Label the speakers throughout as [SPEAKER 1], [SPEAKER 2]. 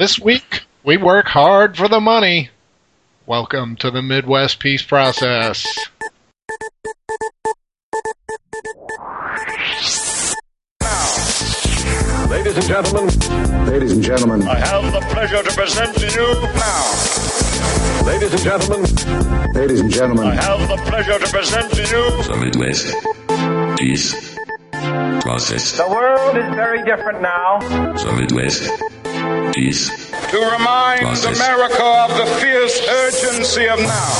[SPEAKER 1] This week, we work hard for the money. Welcome to the Midwest Peace Process.
[SPEAKER 2] Ladies and gentlemen.
[SPEAKER 3] Ladies and gentlemen.
[SPEAKER 2] I have the pleasure to present to you now. Ladies and gentlemen.
[SPEAKER 3] Ladies and gentlemen.
[SPEAKER 2] I have the pleasure to present to you
[SPEAKER 4] the Midwest Peace Process.
[SPEAKER 5] The world is very different now.
[SPEAKER 4] The Midwest Peace
[SPEAKER 2] to remind
[SPEAKER 4] Process.
[SPEAKER 2] America of the fierce urgency of now.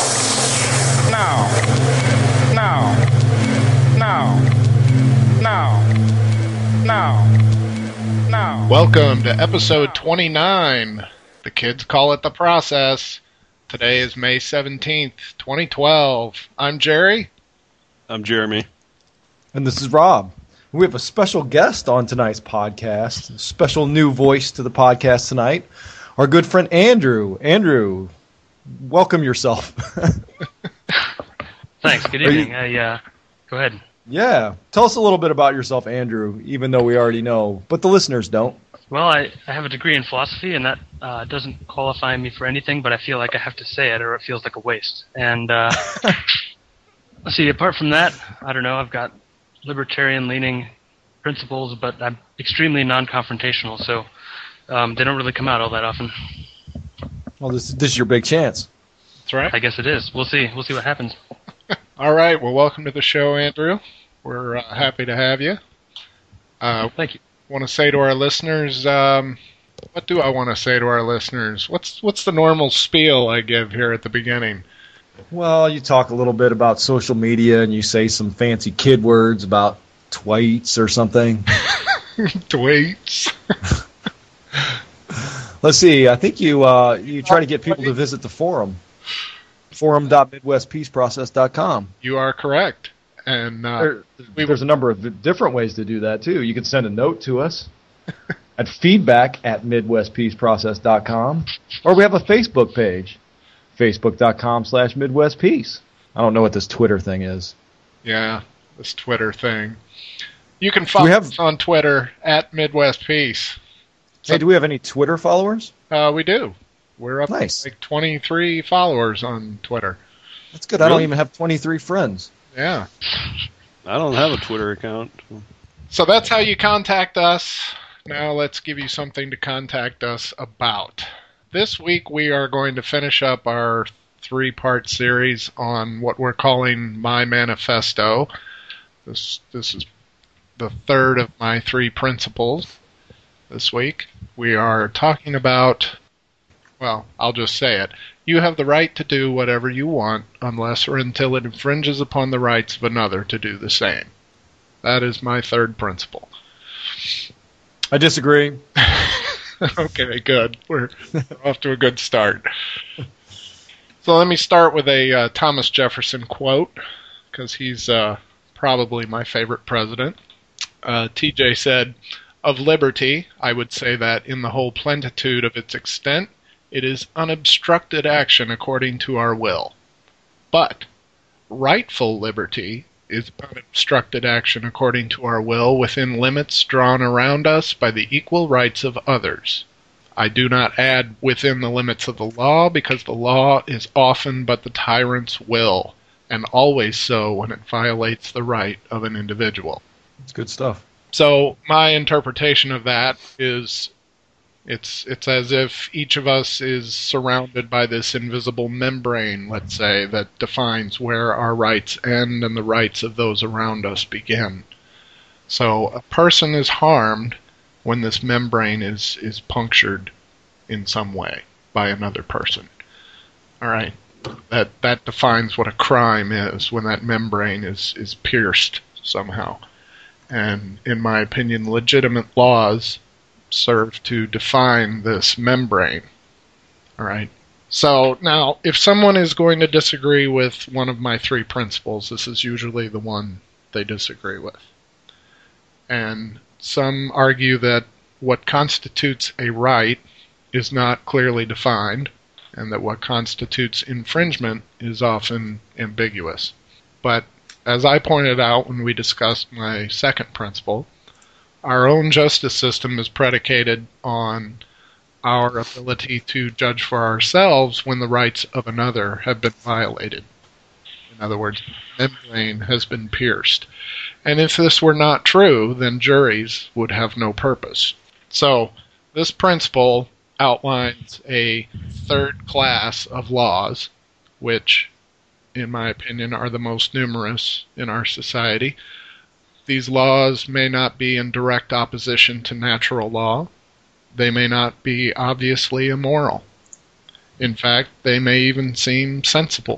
[SPEAKER 1] Welcome to episode 29. The kids call it The Process. Today is May 17th, 2012. I'm Jerry.
[SPEAKER 6] I'm Jeremy.
[SPEAKER 7] And this is Rob. We have a special guest on tonight's podcast, a special new voice to the podcast tonight, our good friend Andrew. Andrew, welcome yourself.
[SPEAKER 8] Thanks. Good evening. Go ahead.
[SPEAKER 7] Yeah. Tell us a little bit about yourself, Andrew, even though we already know, but the listeners don't.
[SPEAKER 8] Well, I have a degree in philosophy, and that doesn't qualify me for anything, but I feel like I have to say it or it feels like a waste. And let's see, apart from that, I don't know, I've got libertarian-leaning principles, but I'm extremely non-confrontational, so they don't really come out all that often.
[SPEAKER 7] Well, this is your big chance.
[SPEAKER 1] That's right.
[SPEAKER 8] I guess it is. We'll see. We'll see what happens.
[SPEAKER 1] All right. Well, welcome to the show, Andrew. We're happy to have you.
[SPEAKER 8] Thank you.
[SPEAKER 1] Want to say to our listeners, what do I want to say to our listeners? What's the normal spiel I give here at the beginning?
[SPEAKER 7] Well, you talk a little bit about social media and you say some fancy kid words about tweets or something.
[SPEAKER 1] Tweets.
[SPEAKER 7] Let's see. I think you try to get people to visit the forum. Forum.midwestpeaceprocess.com.
[SPEAKER 1] You are correct. And
[SPEAKER 7] there's a number of different ways to do that, too. You can send a note to us at feedback@midwestpeaceprocess.com. Or we have a Facebook page, facebook.com/MidwestPeace. I don't know what this Twitter thing is.
[SPEAKER 1] Yeah, this Twitter thing. You can follow us on Twitter @MidwestPeace.
[SPEAKER 7] Hey, do we have any Twitter followers?
[SPEAKER 1] We do. We're up to like 23 followers on Twitter.
[SPEAKER 7] That's good. Really? I don't even have 23 friends.
[SPEAKER 1] Yeah.
[SPEAKER 6] I don't have a Twitter account.
[SPEAKER 1] So that's how you contact us. Now let's give you something to contact us about. This week we are going to finish up our 3-part series on what we're calling My Manifesto. This is the third of my 3 principles this week. We are talking about, well, I'll just say it. You have the right to do whatever you want unless or until it infringes upon the rights of another to do the same. That is my 3rd principle.
[SPEAKER 7] I disagree.
[SPEAKER 1] Okay, good. We're off to a good start. So let me start with a Thomas Jefferson quote, because he's probably my favorite president. TJ said, "Of liberty, I would say that in the whole plenitude of its extent, it is unobstructed action according to our will. But rightful liberty is unobstructed action according to our will within limits drawn around us by the equal rights of others. I do not add within the limits of the law, because the law is often but the tyrant's will, and always so when it violates the right of an individual."
[SPEAKER 7] It's good stuff.
[SPEAKER 1] So my interpretation of that is it's as if each of us is surrounded by this invisible membrane, let's say, that defines where our rights end and the rights of those around us begin. So a person is harmed when this membrane is punctured in some way by another person. All right? That defines what a crime is, when that membrane is pierced somehow. And in my opinion, legitimate laws serve to define this membrane. All right. So now, if someone is going to disagree with one of my 3 principles, this is usually the one they disagree with. And some argue that what constitutes a right is not clearly defined, and that what constitutes infringement is often ambiguous. But as I pointed out when we discussed my 2nd principle, our own justice system is predicated on our ability to judge for ourselves when the rights of another have been violated. In other words, the membrane has been pierced. And if this were not true, then juries would have no purpose. So, this principle outlines a third class of laws, which, in my opinion, are the most numerous in our society. These laws may not be in direct opposition to natural law. They may not be obviously immoral. In fact, they may even seem sensible.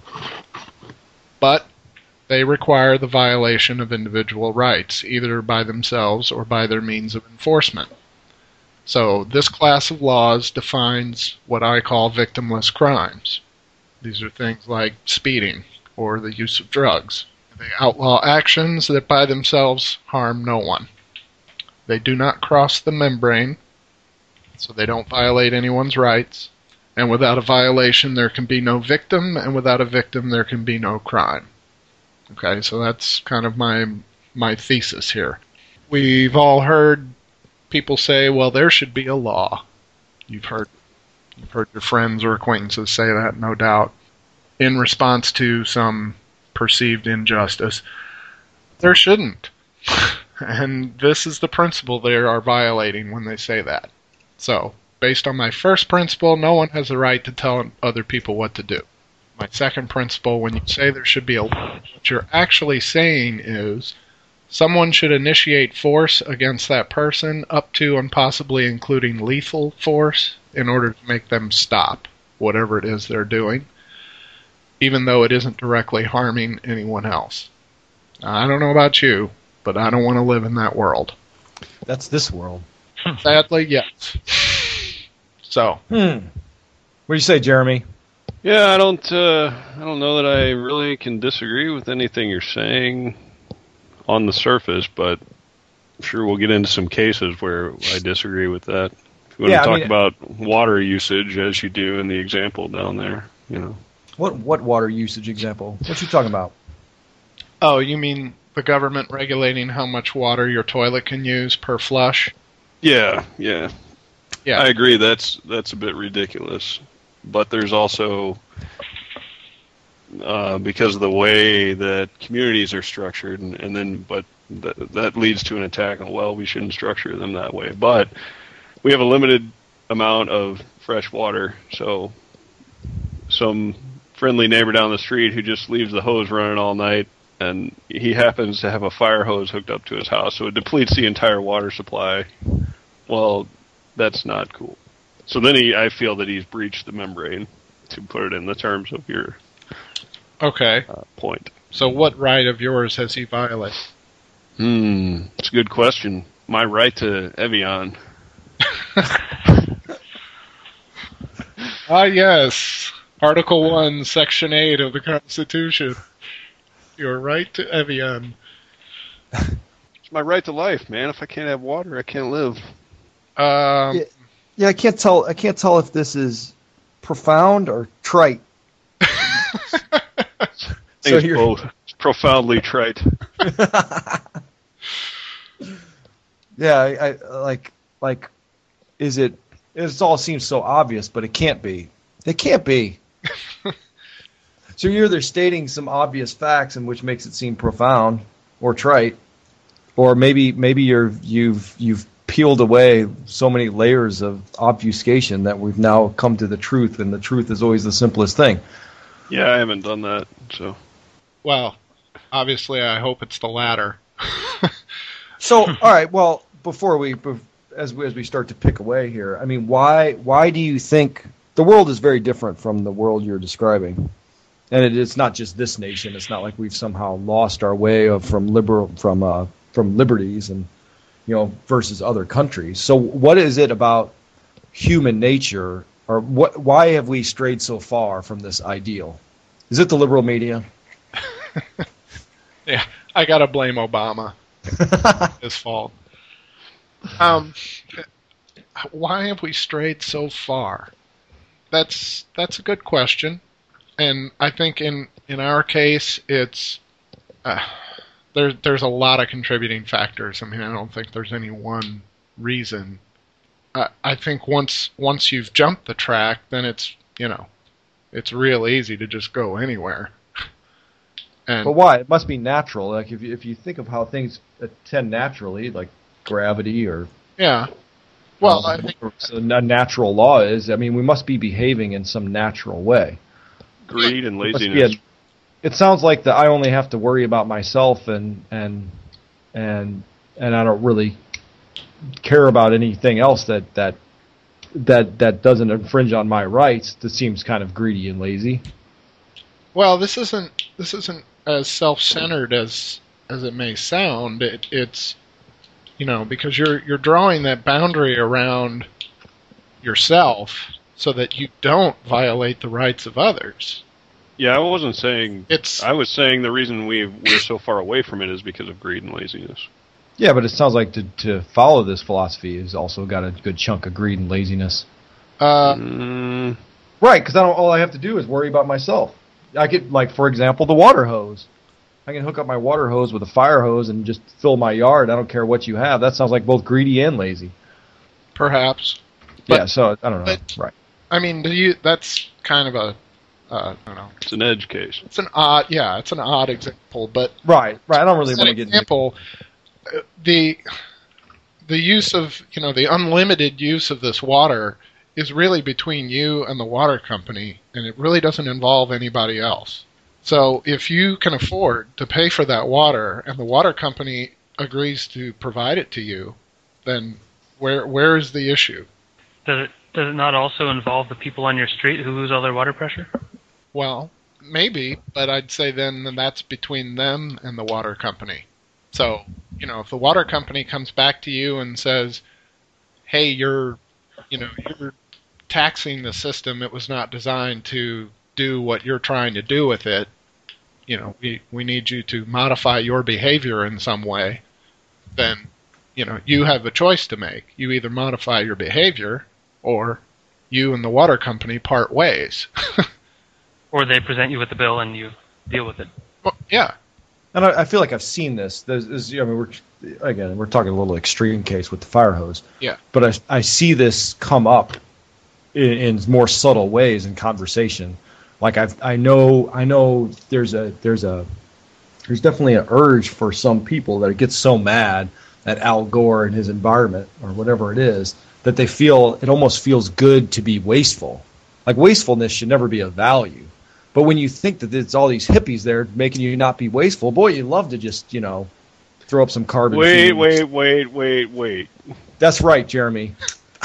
[SPEAKER 1] But they require the violation of individual rights, either by themselves or by their means of enforcement. So, this class of laws defines what I call victimless crimes. These are things like speeding or the use of drugs. They outlaw actions that by themselves harm no one. They do not cross the membrane, so they don't violate anyone's rights. And without a violation, there can be no victim, and without a victim, there can be no crime. Okay, so that's kind of my thesis here. We've all heard people say, well, there should be a law. You've heard your friends or acquaintances say that, no doubt, in response to some perceived injustice. There shouldn't. And this is the principle they are violating when they say that. So, based on my first principle, no one has the right to tell other people what to do. My second principle, when you say there should be a law, what you're actually saying is someone should initiate force against that person up to and possibly including lethal force in order to make them stop whatever it is they're doing, even though it isn't directly harming anyone else. I don't know about you, but I don't want to live in that world.
[SPEAKER 7] That's this world.
[SPEAKER 1] Sadly, yes. So.
[SPEAKER 7] What do you say, Jeremy?
[SPEAKER 6] Yeah, I don't know that I really can disagree with anything you're saying on the surface, but I'm sure we'll get into some cases where I disagree with that. If you want to talk about water usage, as you do in the example down there, you know.
[SPEAKER 7] What water usage example? What you talking about?
[SPEAKER 1] Oh, you mean the government regulating how much water your toilet can use per flush?
[SPEAKER 6] Yeah. I agree. That's a bit ridiculous. But there's also, because of the way that communities are structured, but that leads to an attack on, well, we shouldn't structure them that way. But we have a limited amount of fresh water, so some friendly neighbor down the street who just leaves the hose running all night, and he happens to have a fire hose hooked up to his house, so it depletes the entire water supply. Well, that's not cool. So then I feel that he's breached the membrane, to put it in the terms of your point.
[SPEAKER 1] So what right of yours has he violated?
[SPEAKER 6] It's a good question. My right to Evian.
[SPEAKER 1] Yes. Article 1, Section 8 of the Constitution. Your right to Evian.
[SPEAKER 6] It's my right to life, man. If I can't have water, I can't live.
[SPEAKER 7] Yeah, I can't tell if this is profound or trite.
[SPEAKER 6] So it's both. It's profoundly trite.
[SPEAKER 7] Yeah, I like. Is it? It all seems so obvious, but it can't be. It can't be. So you're either stating some obvious facts, in which makes it seem profound or trite, or maybe you've peeled away so many layers of obfuscation that we've now come to the truth, and the truth is always the simplest thing.
[SPEAKER 6] Yeah, I haven't done that, so.
[SPEAKER 1] Well, obviously, I hope it's the latter.
[SPEAKER 7] So, all right. Well, as we start to pick away here, I mean, why do you think the world is very different from the world you're describing? And it's not just this nation. It's not like we've somehow lost our way from liberties and versus other countries. So, what is it about human nature, or why have we strayed so far from this ideal? Is it the liberal media?
[SPEAKER 1] Yeah, I gotta blame Obama. His fault. Why have we strayed so far? That's a good question, and I think in our case, it's there's a lot of contributing factors. I mean, I don't think there's any one reason I think once you've jumped the track, then it's real easy to just go anywhere. And
[SPEAKER 7] But why? It must be natural. Like if you think of how things tend naturally, like gravity or
[SPEAKER 1] yeah, well, I think
[SPEAKER 7] a natural law is. I mean, we must be behaving in some natural way.
[SPEAKER 6] Greed and
[SPEAKER 7] It must be
[SPEAKER 6] laziness.
[SPEAKER 7] it sounds like that I only have to worry about myself and I don't really care about anything else that doesn't infringe on my rights. That seems kind of greedy and lazy.
[SPEAKER 1] well, this isn't as self-centered as it may sound. It's because you're drawing that boundary around yourself so that you don't violate the rights of others.
[SPEAKER 6] Yeah, I wasn't saying.
[SPEAKER 1] It's
[SPEAKER 6] I was saying the reason we're so far away from it is because of greed and laziness.
[SPEAKER 7] Yeah, but it sounds like to follow this philosophy has also got a good chunk of greed and laziness.
[SPEAKER 6] Mm,
[SPEAKER 7] Right, because all I have to do is worry about myself. I could, like, for example, the water hose. I can hook up my water hose with a fire hose and just fill my yard. I don't care what you have. That sounds like both greedy and lazy.
[SPEAKER 1] perhaps.
[SPEAKER 7] Yeah, so I don't know.
[SPEAKER 1] but-
[SPEAKER 7] Right.
[SPEAKER 1] I mean, that's kind of a I don't know.
[SPEAKER 6] it's an edge case.
[SPEAKER 1] It's an odd example, but
[SPEAKER 7] Right. I don't really
[SPEAKER 1] as
[SPEAKER 7] want
[SPEAKER 1] an
[SPEAKER 7] to get into
[SPEAKER 1] example, the use of the unlimited use of this water is really between you and the water company, and it really doesn't involve anybody else. So if you can afford to pay for that water and the water company agrees to provide it to you, then where is the issue?
[SPEAKER 8] Does it not also involve the people on your street who lose all their water pressure?
[SPEAKER 1] Well, maybe, but I'd say then that's between them and the water company. So, if the water company comes back to you and says, "Hey, you're taxing the system. It was not designed to do what you're trying to do with it. We need you to modify your behavior in some way." Then, you have a choice to make. You either modify your behavior, or you and the water company part ways.
[SPEAKER 8] Or they present you with the bill and you deal with it?
[SPEAKER 1] Well, yeah.
[SPEAKER 7] And I feel like I've seen this. We're talking a little extreme case with the fire hose.
[SPEAKER 1] Yeah.
[SPEAKER 7] But I see this come up in more subtle ways in conversation. Like I know there's definitely an urge for some people that it gets so mad at Al Gore and his environment or whatever it is that they feel it almost feels good to be wasteful. Like wastefulness should never be a value. But when you think that it's all these hippies there making you not be wasteful, boy, you love to just, throw up some carbon.
[SPEAKER 6] Wait.
[SPEAKER 7] That's right, Jeremy.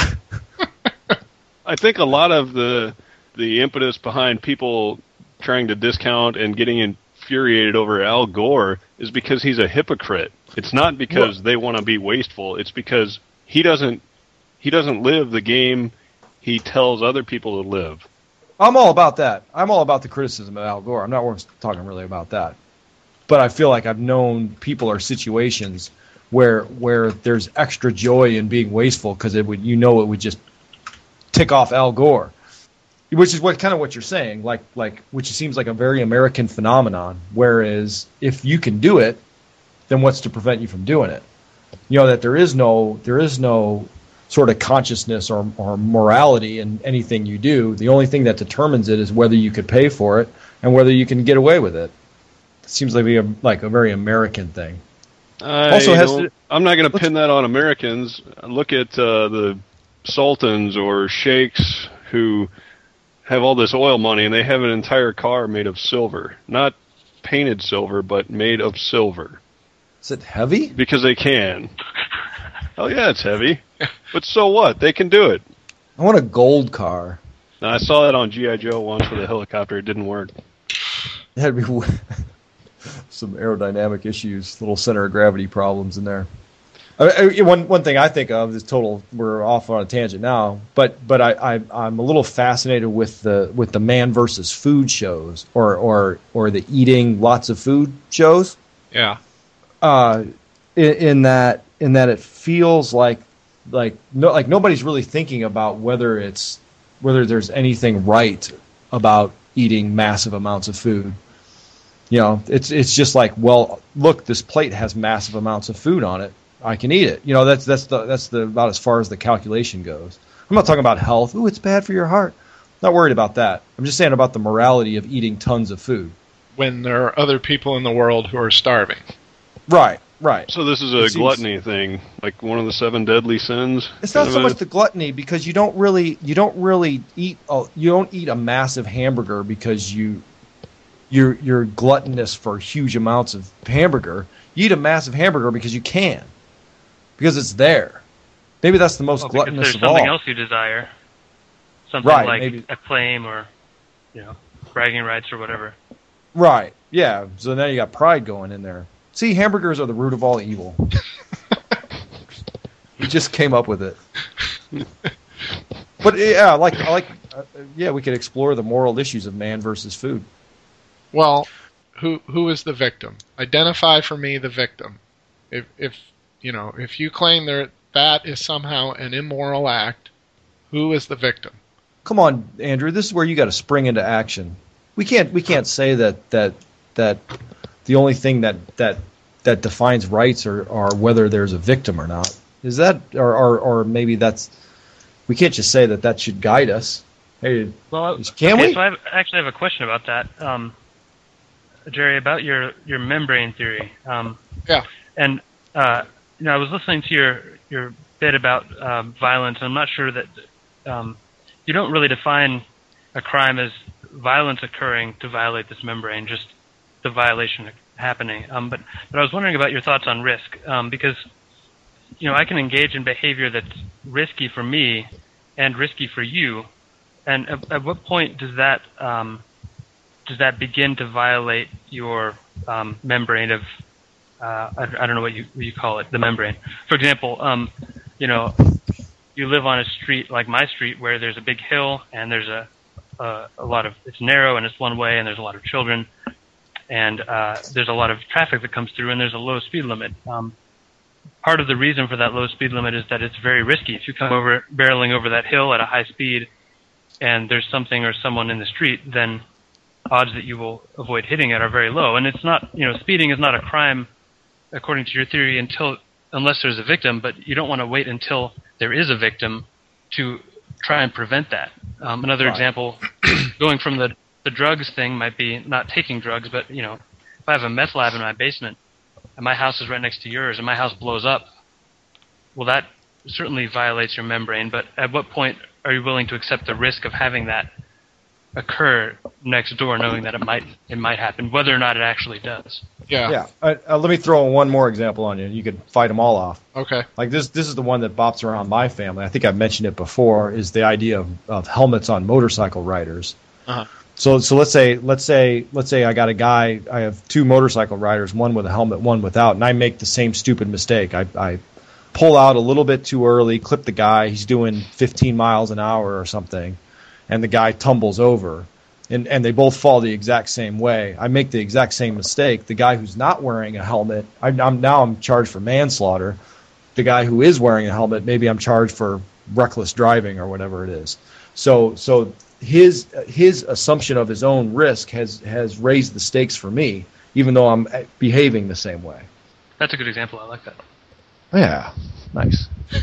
[SPEAKER 6] I think a lot of the impetus behind people trying to discount and getting infuriated over Al Gore is because he's a hypocrite. It's not because they want to be wasteful. It's because he doesn't live the game he tells other people to live.
[SPEAKER 7] I'm all about that. I'm all about the criticism of Al Gore. I'm not talking really about that. But I feel like I've known people or situations where there's extra joy in being wasteful because it would just tick off Al Gore, which is what you're saying, like which seems like a very American phenomenon. Whereas if you can do it, then what's to prevent you from doing it? That there is no sort of consciousness or morality in anything you do. The only thing that determines it is whether you could pay for it and whether you can get away with it. It seems like a very American thing.
[SPEAKER 6] I'm not going to pin that on Americans. Look at the sultans or sheikhs who have all this oil money and they have an entire car made of silver. Not painted silver, but made of silver.
[SPEAKER 7] Is it heavy?
[SPEAKER 6] Because they can. Oh yeah, it's heavy. But so what? They can do it.
[SPEAKER 7] I want a gold car.
[SPEAKER 6] Now, I saw that on G.I. Joe once with a helicopter. It didn't work.
[SPEAKER 7] It had to be some aerodynamic issues, little center of gravity problems in there. One thing I think of is total. We're off on a tangent now, but I'm a little fascinated with the man versus food shows or the eating lots of food shows.
[SPEAKER 1] Yeah.
[SPEAKER 7] In that it feels like nobody's really thinking about whether there's anything right about eating massive amounts of food. It's just like, well, look, this plate has massive amounts of food on it. I can eat it. That's about as far as the calculation goes. I'm not talking about health. Ooh, it's bad for your heart. Not worried about that. I'm just saying about the morality of eating tons of food.
[SPEAKER 1] When there are other people in the world who are starving.
[SPEAKER 7] Right.
[SPEAKER 6] So this is a gluttony thing, like one of the 7 deadly sins.
[SPEAKER 7] It's not so much the gluttony because you don't eat a massive hamburger because you're gluttonous for huge amounts of hamburger. You eat a massive hamburger because you can, because it's there. Maybe that's the most gluttonous of all.
[SPEAKER 8] There's something else you desire, something like maybe acclaim or bragging rights or whatever.
[SPEAKER 7] Right. Yeah. So now you got pride going in there. See, hamburgers are the root of all evil. He just came up with it. But yeah, we could explore the moral issues of man versus food.
[SPEAKER 1] Well, who is the victim? Identify for me the victim. If you claim that is somehow an immoral act, who is the victim?
[SPEAKER 7] Come on, Andrew. This is where you got to spring into action. We can't say that the only thing that defines rights are whether there's a victim or not. Is that or maybe that's we can't just say that should guide us. Hey, can we?
[SPEAKER 8] So I actually have a question about that, Jerry, about your membrane theory.
[SPEAKER 1] Yeah.
[SPEAKER 8] And I was listening to your bit about violence, and I'm not sure that you don't really define a crime as violence occurring to violate this membrane, just the violation happening. But I was wondering about your thoughts on risk, because I can engage in behavior that's risky for me and risky for you, and at what point does that begin to violate your membrane of I don't know what you call it, the membrane. For example, you live on a street like my street where there's a big hill and there's a lot of, it's narrow and it's one way and there's a lot of children and there's a lot of traffic that comes through and there's a low speed limit. Part of the reason for that low speed limit is that it's very risky. If you come barreling over that hill at a high speed and there's something or someone in the street, then odds that you will avoid hitting it are very low. And it's not, speeding is not a crime according to your theory unless there's a victim, but you don't want to wait until there is a victim to try and prevent that. Another example, going from the drugs thing might be not taking drugs, but if I have a meth lab in my basement and my house is right next to yours and my house blows up, well, that certainly violates your membrane, but at what point are you willing to accept the risk of having that occur next door, knowing that it might happen, whether or not it actually does?
[SPEAKER 1] Yeah.
[SPEAKER 7] Let me throw one more example on you. You could fight them all off.
[SPEAKER 1] Okay.
[SPEAKER 7] Like this is the one that bops around my family. I think I've mentioned it before. Is the idea of helmets on motorcycle riders.
[SPEAKER 1] Uh-huh.
[SPEAKER 7] So let's say I got a guy. I have 2 motorcycle riders, one with a helmet, one without, and I make the same stupid mistake. I pull out a little bit too early, clip the guy. He's doing 15 miles an hour or something, and the guy tumbles over. And they both fall the exact same way. I make the exact same mistake. The guy who's not wearing a helmet, I'm charged for manslaughter. The guy who is wearing a helmet, maybe I'm charged for reckless driving or whatever it is. So his assumption of his own risk has raised the stakes for me, even though I'm behaving the same way.
[SPEAKER 8] That's a good example. I like that.
[SPEAKER 7] Yeah, nice.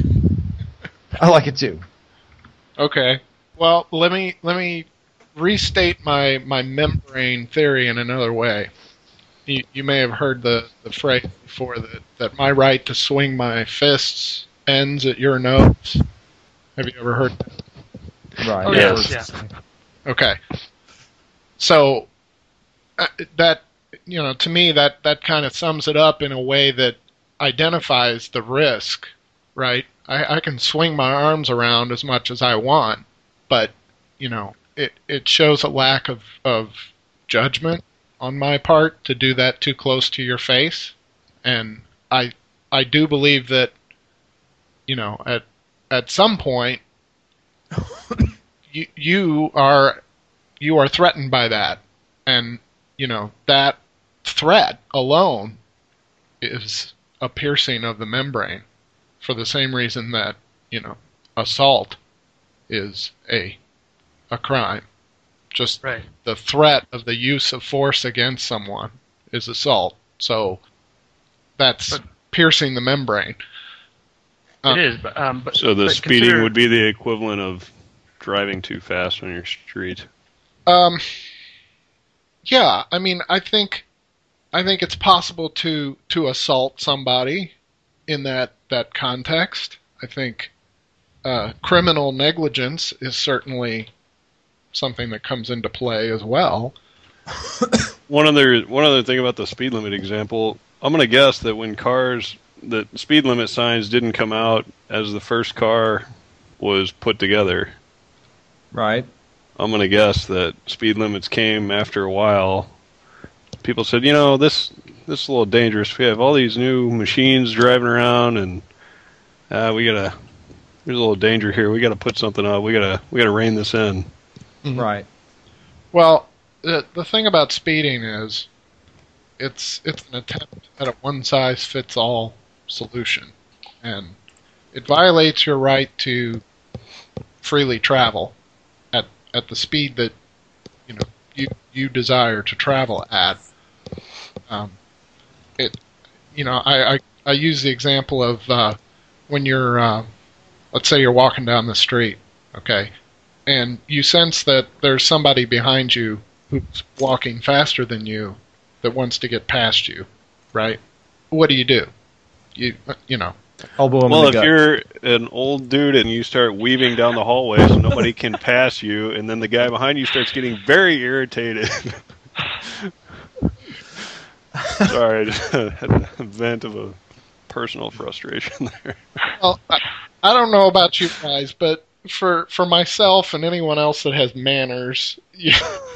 [SPEAKER 7] I like it too.
[SPEAKER 1] Okay. Well, let me restate my membrane theory in another way. You may have heard the phrase before that my right to swing my fists ends at your nose. Have you ever heard that?
[SPEAKER 7] Right.
[SPEAKER 8] Oh, yes. Yeah.
[SPEAKER 1] Okay. So that to me that kind of sums it up in a way that identifies the risk, right? I can swing my arms around as much as I want, but it shows a lack of judgment on my part to do that too close to your face. And I do believe that, at some point, you are threatened by that. And, that threat alone is a piercing of the membrane for the same reason that, assault is a crime. Just
[SPEAKER 8] right.
[SPEAKER 1] The threat of the use of force against someone is assault. So that's piercing the membrane.
[SPEAKER 8] It is, but
[SPEAKER 6] So the
[SPEAKER 8] but
[SPEAKER 6] speeding
[SPEAKER 8] consider-
[SPEAKER 6] would be the equivalent of driving too fast on your street.
[SPEAKER 1] Yeah, I mean, I think it's possible to assault somebody in that context. I think criminal negligence is certainly something that comes into play as well.
[SPEAKER 6] One other thing about the speed limit example, I'm going to guess that when the speed limit signs didn't come out as the first car was put together.
[SPEAKER 7] Right.
[SPEAKER 6] I'm going to guess that speed limits came after a while. People said, this is a little dangerous. We have all these new machines driving around, and there's a little danger here. We got to put something up. We got to rein this in.
[SPEAKER 1] Mm-hmm.
[SPEAKER 7] Right.
[SPEAKER 1] Well, the thing about speeding is it's an attempt at a one-size-fits-all solution, and it violates your right to freely travel at the speed that you desire to travel at. I use the example of when you're let's say you're walking down the street, okay, and you sense that there's somebody behind you who's walking faster than you that wants to get past you, right? What do? You know.
[SPEAKER 7] Elbow him in
[SPEAKER 6] Well,
[SPEAKER 7] the
[SPEAKER 6] if
[SPEAKER 7] gut.
[SPEAKER 6] you're an old dude and you start weaving down the hallway so nobody can pass you, and then the guy behind you starts getting very irritated. Sorry, I just had a vent of a personal frustration there.
[SPEAKER 1] Well, I don't know about you guys, but for myself and anyone else that has manners, you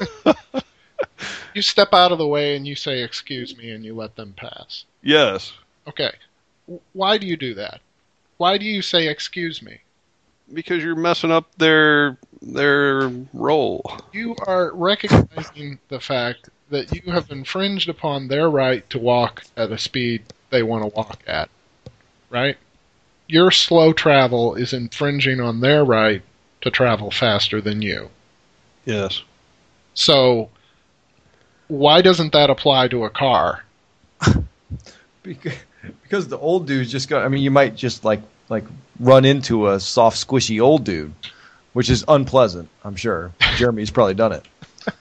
[SPEAKER 1] step out of the way and you say, "Excuse me," and you let them pass.
[SPEAKER 6] Yes,
[SPEAKER 1] Okay. Why do you do that? Why do you say, "Excuse me"?
[SPEAKER 6] because you're messing up their role.
[SPEAKER 1] You are recognizing the fact that you have infringed upon their right to walk at a speed they want to walk at, right? Your slow travel is infringing on their right to travel faster than you.
[SPEAKER 6] Yes.
[SPEAKER 1] So, why doesn't that apply to a car?
[SPEAKER 7] Because the old dude's just got. I mean, you might just like run into a soft, squishy old dude, which is unpleasant. I'm sure Jeremy's probably done it.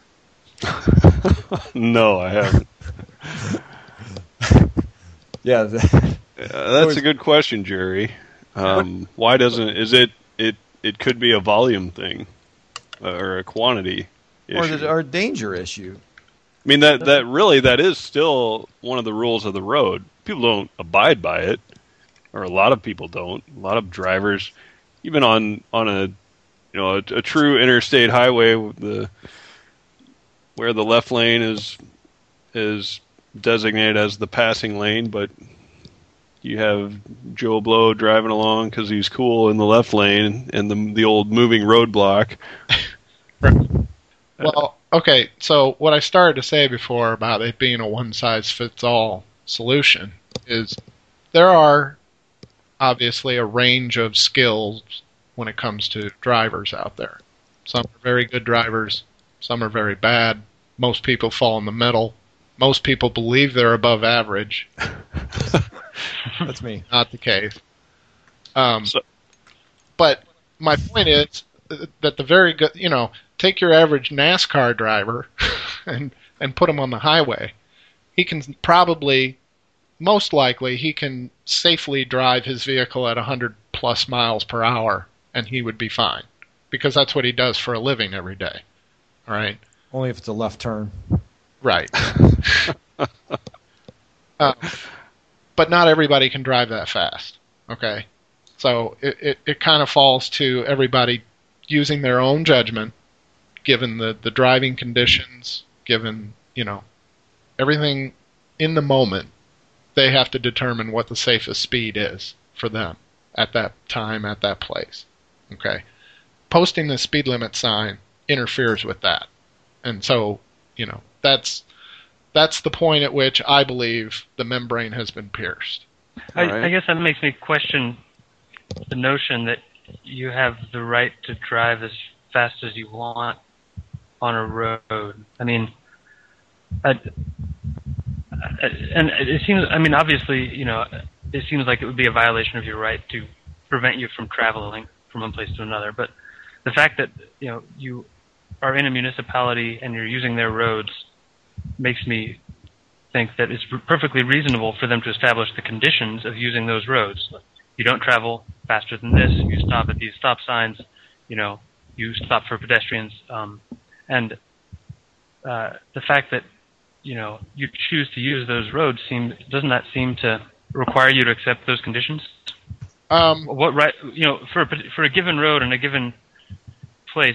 [SPEAKER 6] No, I haven't.
[SPEAKER 7] Yeah.
[SPEAKER 6] That's a good question, Jerry. Why doesn't it could be a volume thing or a quantity issue.
[SPEAKER 7] or a danger issue.
[SPEAKER 6] I mean that is still one of the rules of the road. People don't abide by it, or a lot of people don't. A lot of drivers, even on a true interstate highway, where the left lane is designated as the passing lane, but you have Joe Blow driving along because he's cool in the left lane and the old moving roadblock.
[SPEAKER 1] Well, okay, so what I started to say before about it being a one-size-fits-all solution is there are obviously a range of skills when it comes to drivers out there. Some are very good drivers, some are very bad. Most people fall in the middle. Most people believe they're above average.
[SPEAKER 7] That's me.
[SPEAKER 1] Not the case. But my point is that the very good, take your average NASCAR driver and put him on the highway. He can most likely, he can safely drive his vehicle at 100 plus miles per hour, and he would be fine. Because that's what he does for a living every day. All right?
[SPEAKER 7] Only if it's a left turn.
[SPEAKER 1] Right. But not everybody can drive that fast. Okay? So it kind of falls to everybody using their own judgment, given the driving conditions, given, everything in the moment. They have to determine what the safest speed is for them at that time, at that place. Okay? Posting the speed limit sign interferes with that. And so, that's the point at which I believe the membrane has been pierced.
[SPEAKER 8] I guess that makes me question the notion that you have the right to drive as fast as you want on a road. I mean, and it seems, obviously, it seems like it would be a violation of your right to prevent you from traveling from one place to another. But the fact that you are in a municipality and you're using their roads makes me think that it's perfectly reasonable for them to establish the conditions of using those roads. You don't travel faster than this. You stop at these stop signs. You stop for pedestrians. And the fact that you choose to use those roads doesn't that seem to require you to accept those conditions? What right? For a given road and a given place,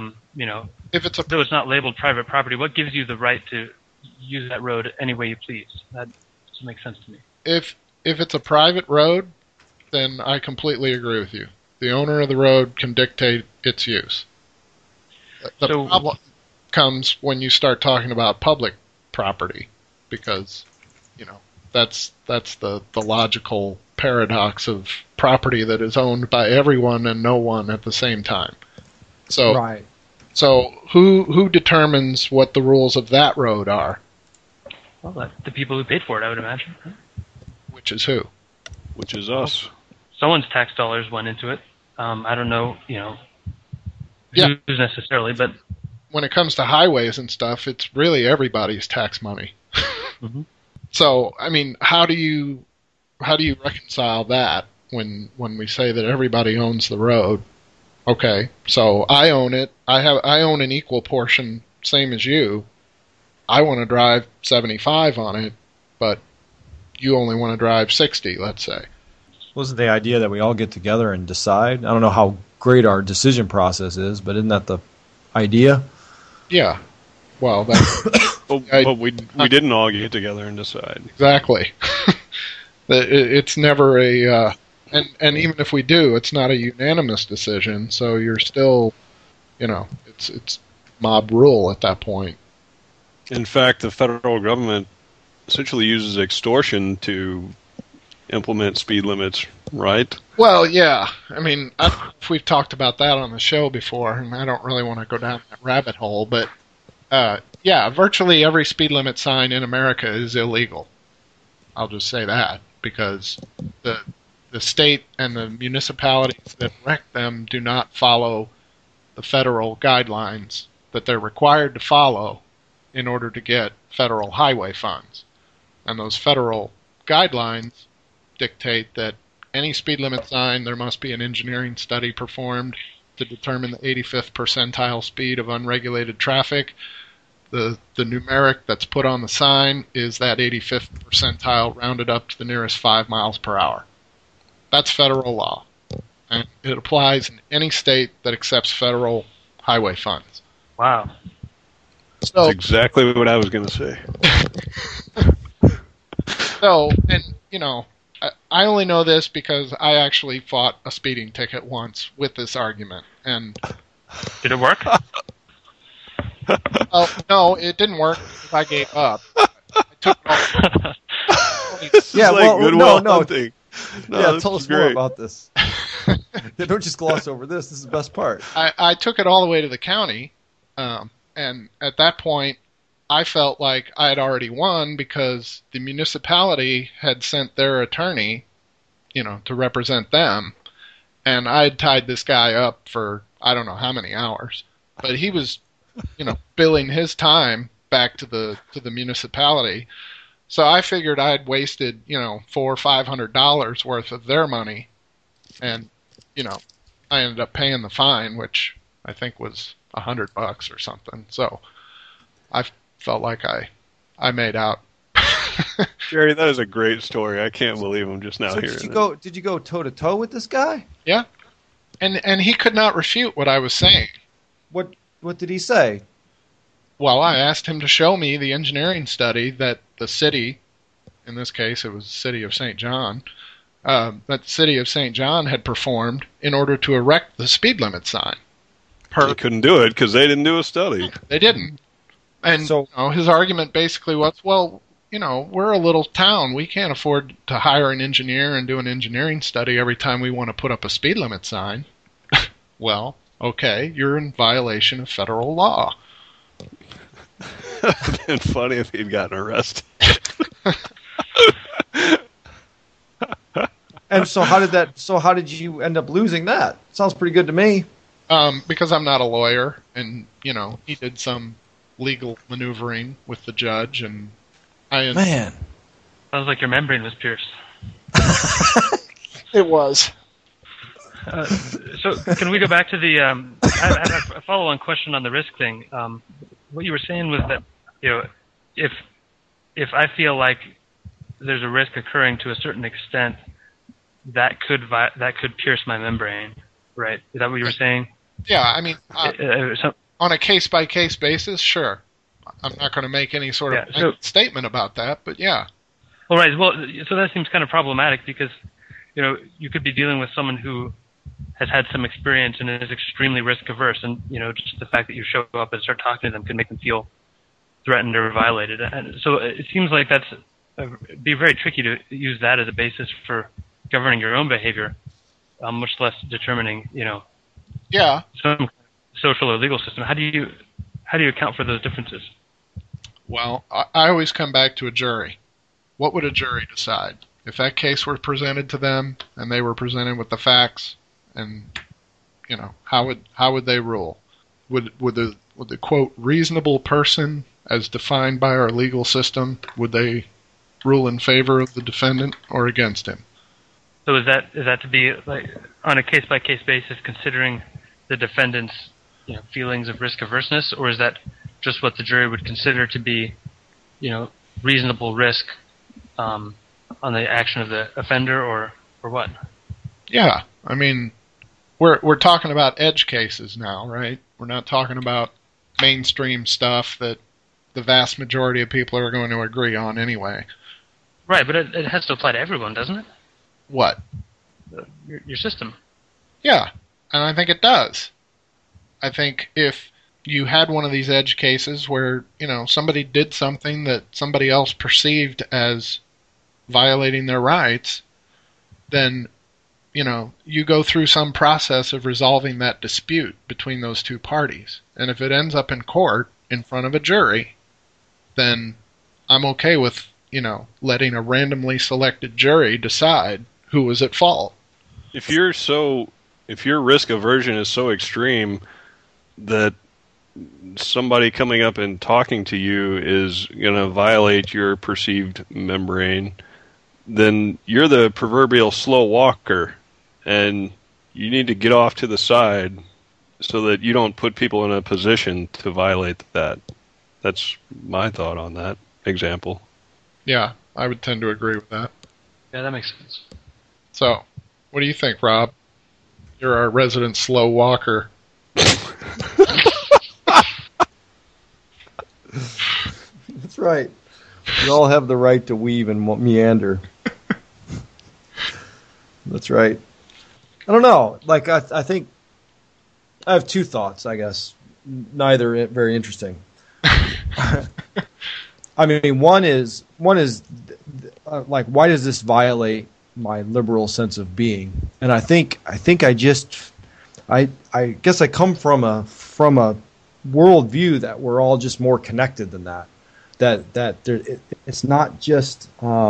[SPEAKER 1] if it's
[SPEAKER 8] though it's not labeled private property, what gives you the right to use that road any way you please? That doesn't make sense to me.
[SPEAKER 1] If it's a private road, then I completely agree with you. The owner of the road can dictate its use. The problem comes when you start talking about public property, because that's the logical paradox of property that is owned by everyone and no one at the same time. So
[SPEAKER 7] Right.
[SPEAKER 1] So who determines what the rules of that road are?
[SPEAKER 8] Well, the people who paid for it, I would imagine.
[SPEAKER 1] Which is who?
[SPEAKER 6] Which is us.
[SPEAKER 8] Someone's tax dollars went into it. I don't know,
[SPEAKER 1] Yeah.
[SPEAKER 8] who's necessarily, but
[SPEAKER 1] When it comes to highways and stuff, it's really everybody's tax money.
[SPEAKER 8] Mhm.
[SPEAKER 1] So, I mean, how do you reconcile that when we say that everybody owns the road? Okay, so I own it. I own an equal portion, same as you. I want to drive 75 on it, but you only want to drive 60, let's say.
[SPEAKER 7] Wasn't the idea that we all get together and decide? I don't know how great our decision process is, but isn't that the idea?
[SPEAKER 1] Yeah. Well, that's
[SPEAKER 6] But we didn't all get together and decide.
[SPEAKER 1] exactly. It's never a, and even if we do, it's not a unanimous decision. So you're still, it's mob rule at that point.
[SPEAKER 6] In fact, the federal government essentially uses extortion to implement speed limits, right?
[SPEAKER 1] Well, yeah. I mean, I don't know if we've talked about that on the show before, and I don't really want to go down that rabbit hole, but yeah, virtually every speed limit sign in America is illegal. I'll just say that, because the state and the municipalities that erect them do not follow the federal guidelines that they're required to follow in order to get federal highway funds. And those federal guidelines dictate that any speed limit sign, there must be an engineering study performed to determine the 85th percentile speed of unregulated traffic. The numeric that's put on the sign is that 85th percentile rounded up to the nearest 5 miles per hour. That's federal law. And it applies in any state that accepts federal highway funds.
[SPEAKER 8] wow.
[SPEAKER 1] So,
[SPEAKER 6] That's exactly what I was going to say.
[SPEAKER 1] I only know this because I actually fought a speeding ticket once with this argument. And
[SPEAKER 8] Did it work?
[SPEAKER 1] no, it didn't work because I gave up. I took it all.
[SPEAKER 6] This
[SPEAKER 7] Yeah,
[SPEAKER 6] is like
[SPEAKER 7] well,
[SPEAKER 6] Goodwill
[SPEAKER 7] no.
[SPEAKER 6] Hunting. No,
[SPEAKER 7] Yeah,
[SPEAKER 6] this
[SPEAKER 7] tell
[SPEAKER 6] is
[SPEAKER 7] us more
[SPEAKER 6] great.
[SPEAKER 7] about this. Yeah, don't just gloss over this. This is the best part.
[SPEAKER 1] I took it all the way to the county, and at that point, I felt like I had already won because the municipality had sent their attorney, to represent them, and I had tied this guy up for I don't know how many hours, but he was, billing his time back to the municipality. So I figured I had wasted, $400 or $500 worth of their money, and I ended up paying the fine, which I think was $100 or something. So I felt like I made out.
[SPEAKER 6] Jerry, that is a great story. I can't believe I'm just now
[SPEAKER 7] So
[SPEAKER 6] hearing
[SPEAKER 7] did you go toe to toe with this guy?
[SPEAKER 1] Yeah, and he could not refute what I was saying.
[SPEAKER 7] What did he say?
[SPEAKER 1] Well, I asked him to show me the engineering study that the city, in this case it was the city of St. John, that the city of St. John had performed in order to erect the speed limit sign.
[SPEAKER 6] They couldn't do it because they didn't do a study.
[SPEAKER 1] They didn't. And
[SPEAKER 7] So-
[SPEAKER 1] his argument basically was, well, we're a little town. We can't afford to hire an engineer and do an engineering study every time we want to put up a speed limit sign. Well, okay, you're in violation of federal law.
[SPEAKER 6] It'd been funny if he'd gotten arrested.
[SPEAKER 7] And so how did you end up losing that? Sounds pretty good to me.
[SPEAKER 1] Because I'm not a lawyer, and he did some legal maneuvering with the judge, and
[SPEAKER 7] Man,
[SPEAKER 8] Sounds like your membrane was pierced.
[SPEAKER 3] It was.
[SPEAKER 8] So can we go back to the? I have a follow-on question on the risk thing. What you were saying was that if I feel like there's a risk occurring to a certain extent, that could pierce my membrane, right? Is that what you were saying?
[SPEAKER 1] Yeah, I mean, on a case-by-case basis, sure. I'm not going to make any sort of statement about that, but yeah.
[SPEAKER 8] All right. Well, so that seems kind of problematic because, you could be dealing with someone who has had some experience and is extremely risk-averse, and, just the fact that you show up and start talking to them can make them feel threatened or violated. And so it seems like it'd be very tricky to use that as a basis for governing your own behavior, much less determining, some social or legal system. How do you account for those differences?
[SPEAKER 1] Well, I always come back to a jury. What would a jury decide? If that case were presented to them and they were presented with the facts, and how would they rule? Would the quote reasonable person, as defined by our legal system, would they rule in favor of the defendant or against him?
[SPEAKER 8] So is that to be like on a case by case basis, considering the defendant's feelings of risk averseness, or is that just what the jury would consider to be reasonable risk on the action of the offender, or what? Yeah,
[SPEAKER 1] I mean, we're talking about edge cases now, right? We're not talking about mainstream stuff that the vast majority of people are going to agree on anyway.
[SPEAKER 8] Right, but it has to apply to everyone, doesn't it?
[SPEAKER 1] What?
[SPEAKER 8] Your system.
[SPEAKER 1] Yeah, and I think it does. I think if you had one of these edge cases where, somebody did something that somebody else perceived as violating their rights, then, you go through some process of resolving that dispute between those two parties. And if it ends up in court in front of a jury, then I'm okay with, letting a randomly selected jury decide who was at fault.
[SPEAKER 6] If your risk aversion is so extreme that somebody coming up and talking to you is going to violate your perceived membrane, then you're the proverbial slow walker, and you need to get off to the side so that you don't put people in a position to violate that. That's my thought on that example.
[SPEAKER 1] Yeah, I would tend to agree with that.
[SPEAKER 8] Yeah, that makes sense.
[SPEAKER 1] So, what do you think, Rob? You're our resident slow walker.
[SPEAKER 7] That's right. We all have the right to weave and meander. That's right. I don't know. Like, I think I have two thoughts, I guess. Neither very interesting. I mean, one is like, why does this violate my liberal sense of being? And I think I guess I come from a worldview that we're all just more connected than that. It's not just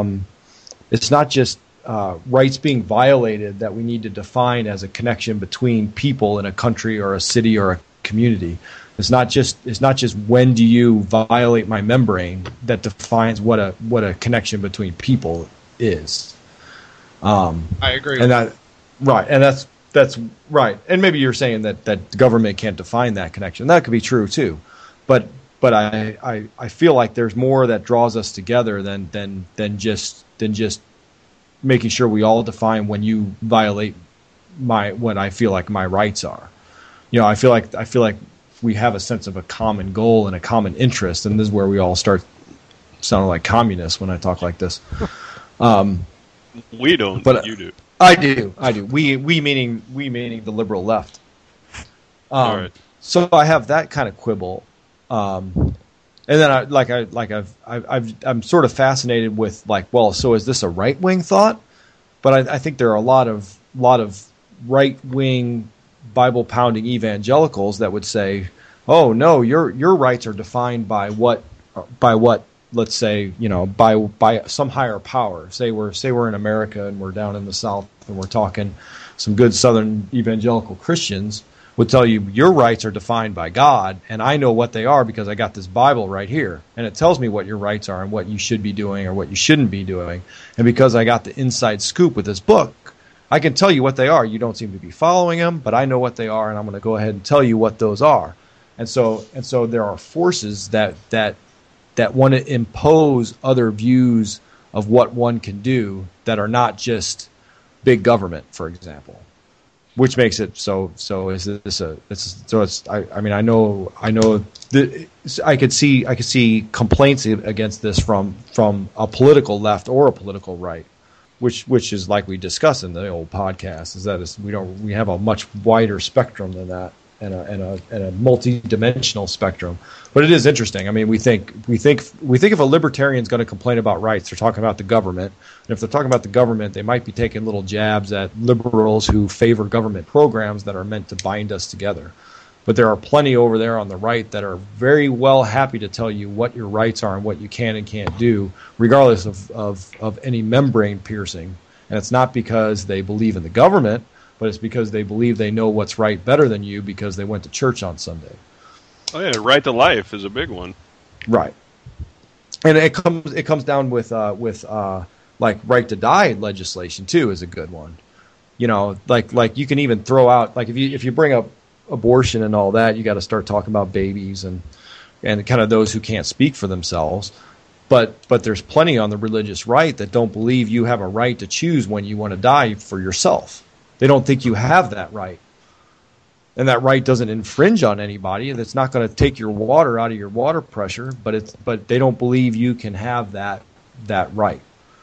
[SPEAKER 7] rights being violated that we need to define as a connection between people in a country or a city or a community. It's not just when do you violate my membrane that defines what a connection between people is.
[SPEAKER 1] I agree.
[SPEAKER 7] And that right, and that's right. And maybe you're saying that the government can't define that connection. That could be true too. But I feel like there's more that draws us together than just making sure we all define when you violate what I feel like my rights are. I feel like we have a sense of a common goal and a common interest, and this is where we all start sounding like communists when I talk like this.
[SPEAKER 6] We don't, but you do.
[SPEAKER 7] I do. We meaning the liberal left.
[SPEAKER 6] All right.
[SPEAKER 7] So I have that kind of quibble, and then I'm sort of fascinated with so is this a right wing thought? But I think there are a lot of right wing Bible pounding evangelicals that would say, oh no, your rights are defined by what let's say by some higher power. Say we're in America and we're down in the South and we're talking some good Southern evangelical Christians, would tell you your rights are defined by God, and I know what they are because I got this Bible right here, and it tells me what your rights are and what you should be doing or what you shouldn't be doing. And because I got the inside scoop with this book, I can tell you what they are. You don't seem to be following them, but I know what they are, and I'm going to go ahead and tell you what those are. And so there are forces that want to impose other views of what one can do that are not just big government, for example. Which makes it so. Is this a? It's. I mean, I know. I could see complaints against this from a political left or a political right, which is like we discussed in the old podcast. Is that we have a much wider spectrum than that, and a multi-dimensional spectrum. But it is interesting. I mean, we think if a libertarian's going to complain about rights, they're talking about the government. And if they're talking about the government, they might be taking little jabs at liberals who favor government programs that are meant to bind us together. But there are plenty over there on the right that are very well happy to tell you what your rights are and what you can and can't do, regardless of any membrane piercing. And it's not because they believe in the government, but it's because they believe they know what's right better than you because they went to church on Sunday.
[SPEAKER 6] Oh yeah, right to life is a big one.
[SPEAKER 7] Right, and it comes down with like right to die legislation too is a good one. You know, like you can even throw out like if you bring up abortion and all that, you got to start talking about babies and kind of those who can't speak for themselves. But there's plenty on the religious right that don't believe you have a right to choose when you want to die for yourself. They don't think you have that right. And that right doesn't infringe on anybody. It's not going to take your water out of your water pressure, but they don't believe you can have that right.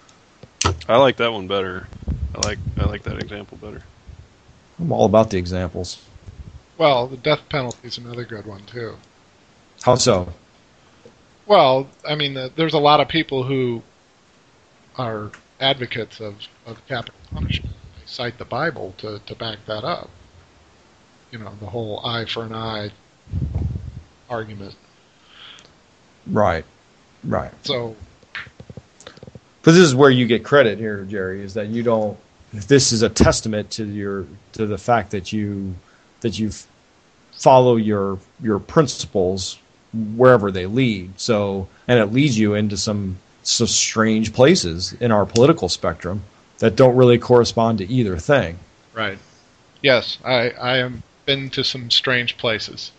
[SPEAKER 6] I like that one better. I like that example better.
[SPEAKER 7] I'm all about the examples.
[SPEAKER 1] Well, the death penalty is another good one too.
[SPEAKER 7] How so?
[SPEAKER 1] Well, I mean, there's a lot of people who are advocates of capital punishment. They cite the Bible to back that up. You know, the whole eye for an eye argument.
[SPEAKER 7] Right.
[SPEAKER 1] So,
[SPEAKER 7] but this is where you get credit here, Jerry, is that you don't. This is a testament to the fact that you follow your principles wherever they lead. So, and it leads you into some strange places in our political spectrum that don't really correspond to either thing.
[SPEAKER 1] Right. Yes, I am. Been to some strange places.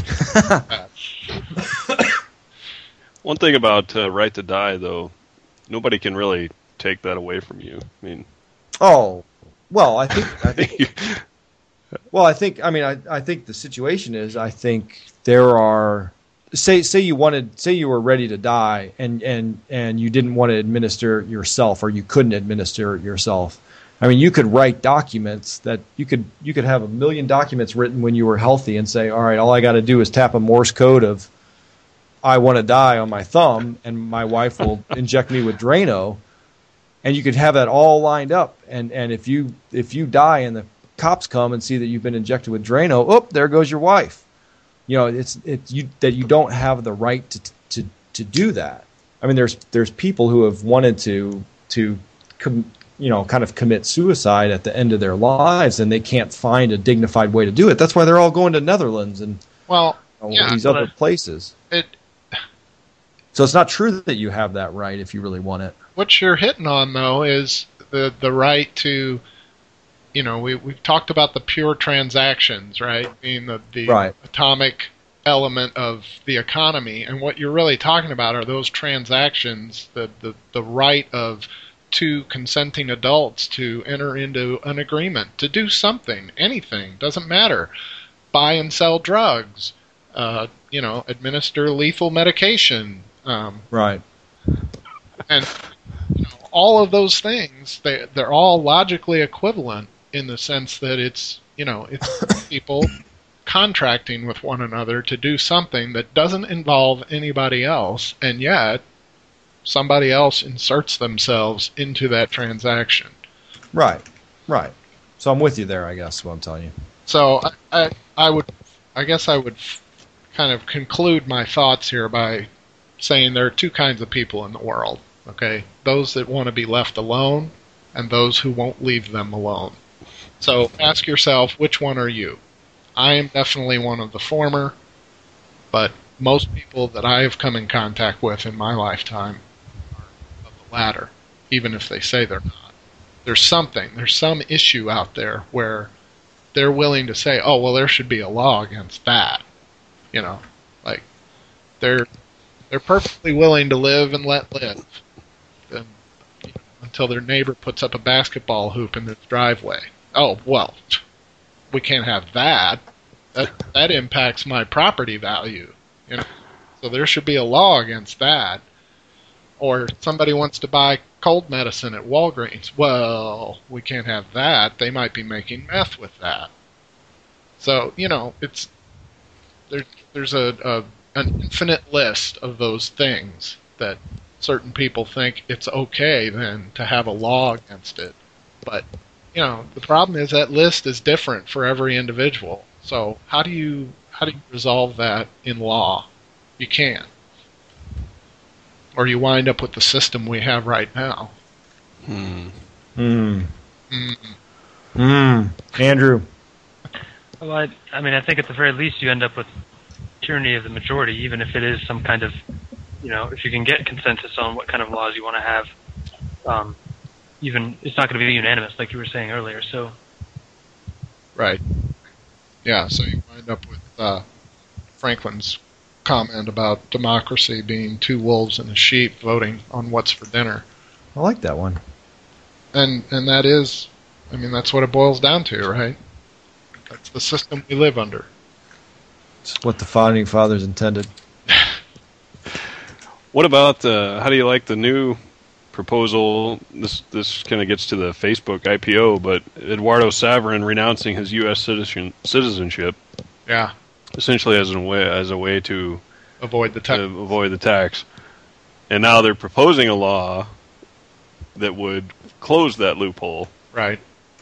[SPEAKER 6] One thing about right to die, though, nobody can really take that away from you. I mean,
[SPEAKER 7] oh, well, I think. Well, I think. I mean, I think the situation is. I think there are. Say you were ready to die, and you didn't want to administer it yourself, or you couldn't administer it yourself. I mean, you could write documents that you could have 1 million documents written when you were healthy and say, all right, all I got to do is tap a Morse code of I want to die on my thumb, and my wife will inject me with Drano, and you could have that all lined up. And if you die and the cops come and see that you've been injected with Drano, oh, there goes your wife. You know, it's that you don't have the right to do that. I mean, there's people who have wanted to kind of commit suicide at the end of their lives, and they can't find a dignified way to do it. That's why they're all going to Netherlands and these other places. So it's not true that you have that right if you really want it.
[SPEAKER 1] What you're hitting on, though, is the right to, you know, we've talked about the pure transactions, right? Being the
[SPEAKER 7] right.
[SPEAKER 1] Atomic element of the economy, and what you're really talking about are those transactions, the right of two consenting adults to enter into an agreement to do something, anything, doesn't matter. Buy and sell drugs, administer lethal medication.
[SPEAKER 7] Right.
[SPEAKER 1] And all of those things, they're all logically equivalent in the sense that it's people contracting with one another to do something that doesn't involve anybody else, and yet somebody else inserts themselves into that transaction.
[SPEAKER 7] Right. So I'm with you there, I guess, what I'm telling you.
[SPEAKER 1] So I would kind of conclude my thoughts here by saying there are two kinds of people in the world, okay? Those that want to be left alone and those who won't leave them alone. So ask yourself, which one are you? I am definitely one of the former, but most people that I have come in contact with in my lifetime are of the latter, even if they say they're not. There's some issue out there where they're willing to say, oh, well, there should be a law against that. You know, like, they're perfectly willing to live and let live. And, until their neighbor puts up a basketball hoop in their driveway. Oh, well, we can't have that. That impacts my property value. You know, so there should be a law against that. Or somebody wants to buy cold medicine at Walgreens. Well, we can't have that. They might be making meth with that. So, you know, there's an infinite list of those things that certain people think it's okay then to have a law against it. But, you know, the problem is that list is different for every individual. So how do you resolve that in law? You can't. Or you wind up with the system we have right now.
[SPEAKER 7] Andrew.
[SPEAKER 8] Well, I mean, I think at the very least you end up with tyranny of the majority, even if it is some kind of, you know, if you can get consensus on what kind of laws you want to have, even it's not going to be unanimous, like you were saying earlier. So,
[SPEAKER 1] right, yeah. So you wind up with Franklin's comment about democracy being two wolves and a sheep voting on what's for dinner.
[SPEAKER 7] I like that one.
[SPEAKER 1] And that is, I mean, that's what it boils down to, right? That's the system we live under.
[SPEAKER 7] It's what the founding fathers intended.
[SPEAKER 6] What about how do you like the new proposal? This kind of gets to the Facebook IPO, but Eduardo Saverin renouncing his U.S. citizenship.
[SPEAKER 1] Yeah.
[SPEAKER 6] Essentially as a way to
[SPEAKER 1] avoid the
[SPEAKER 6] tax. And now they're proposing a law that would close that loophole.
[SPEAKER 1] Right.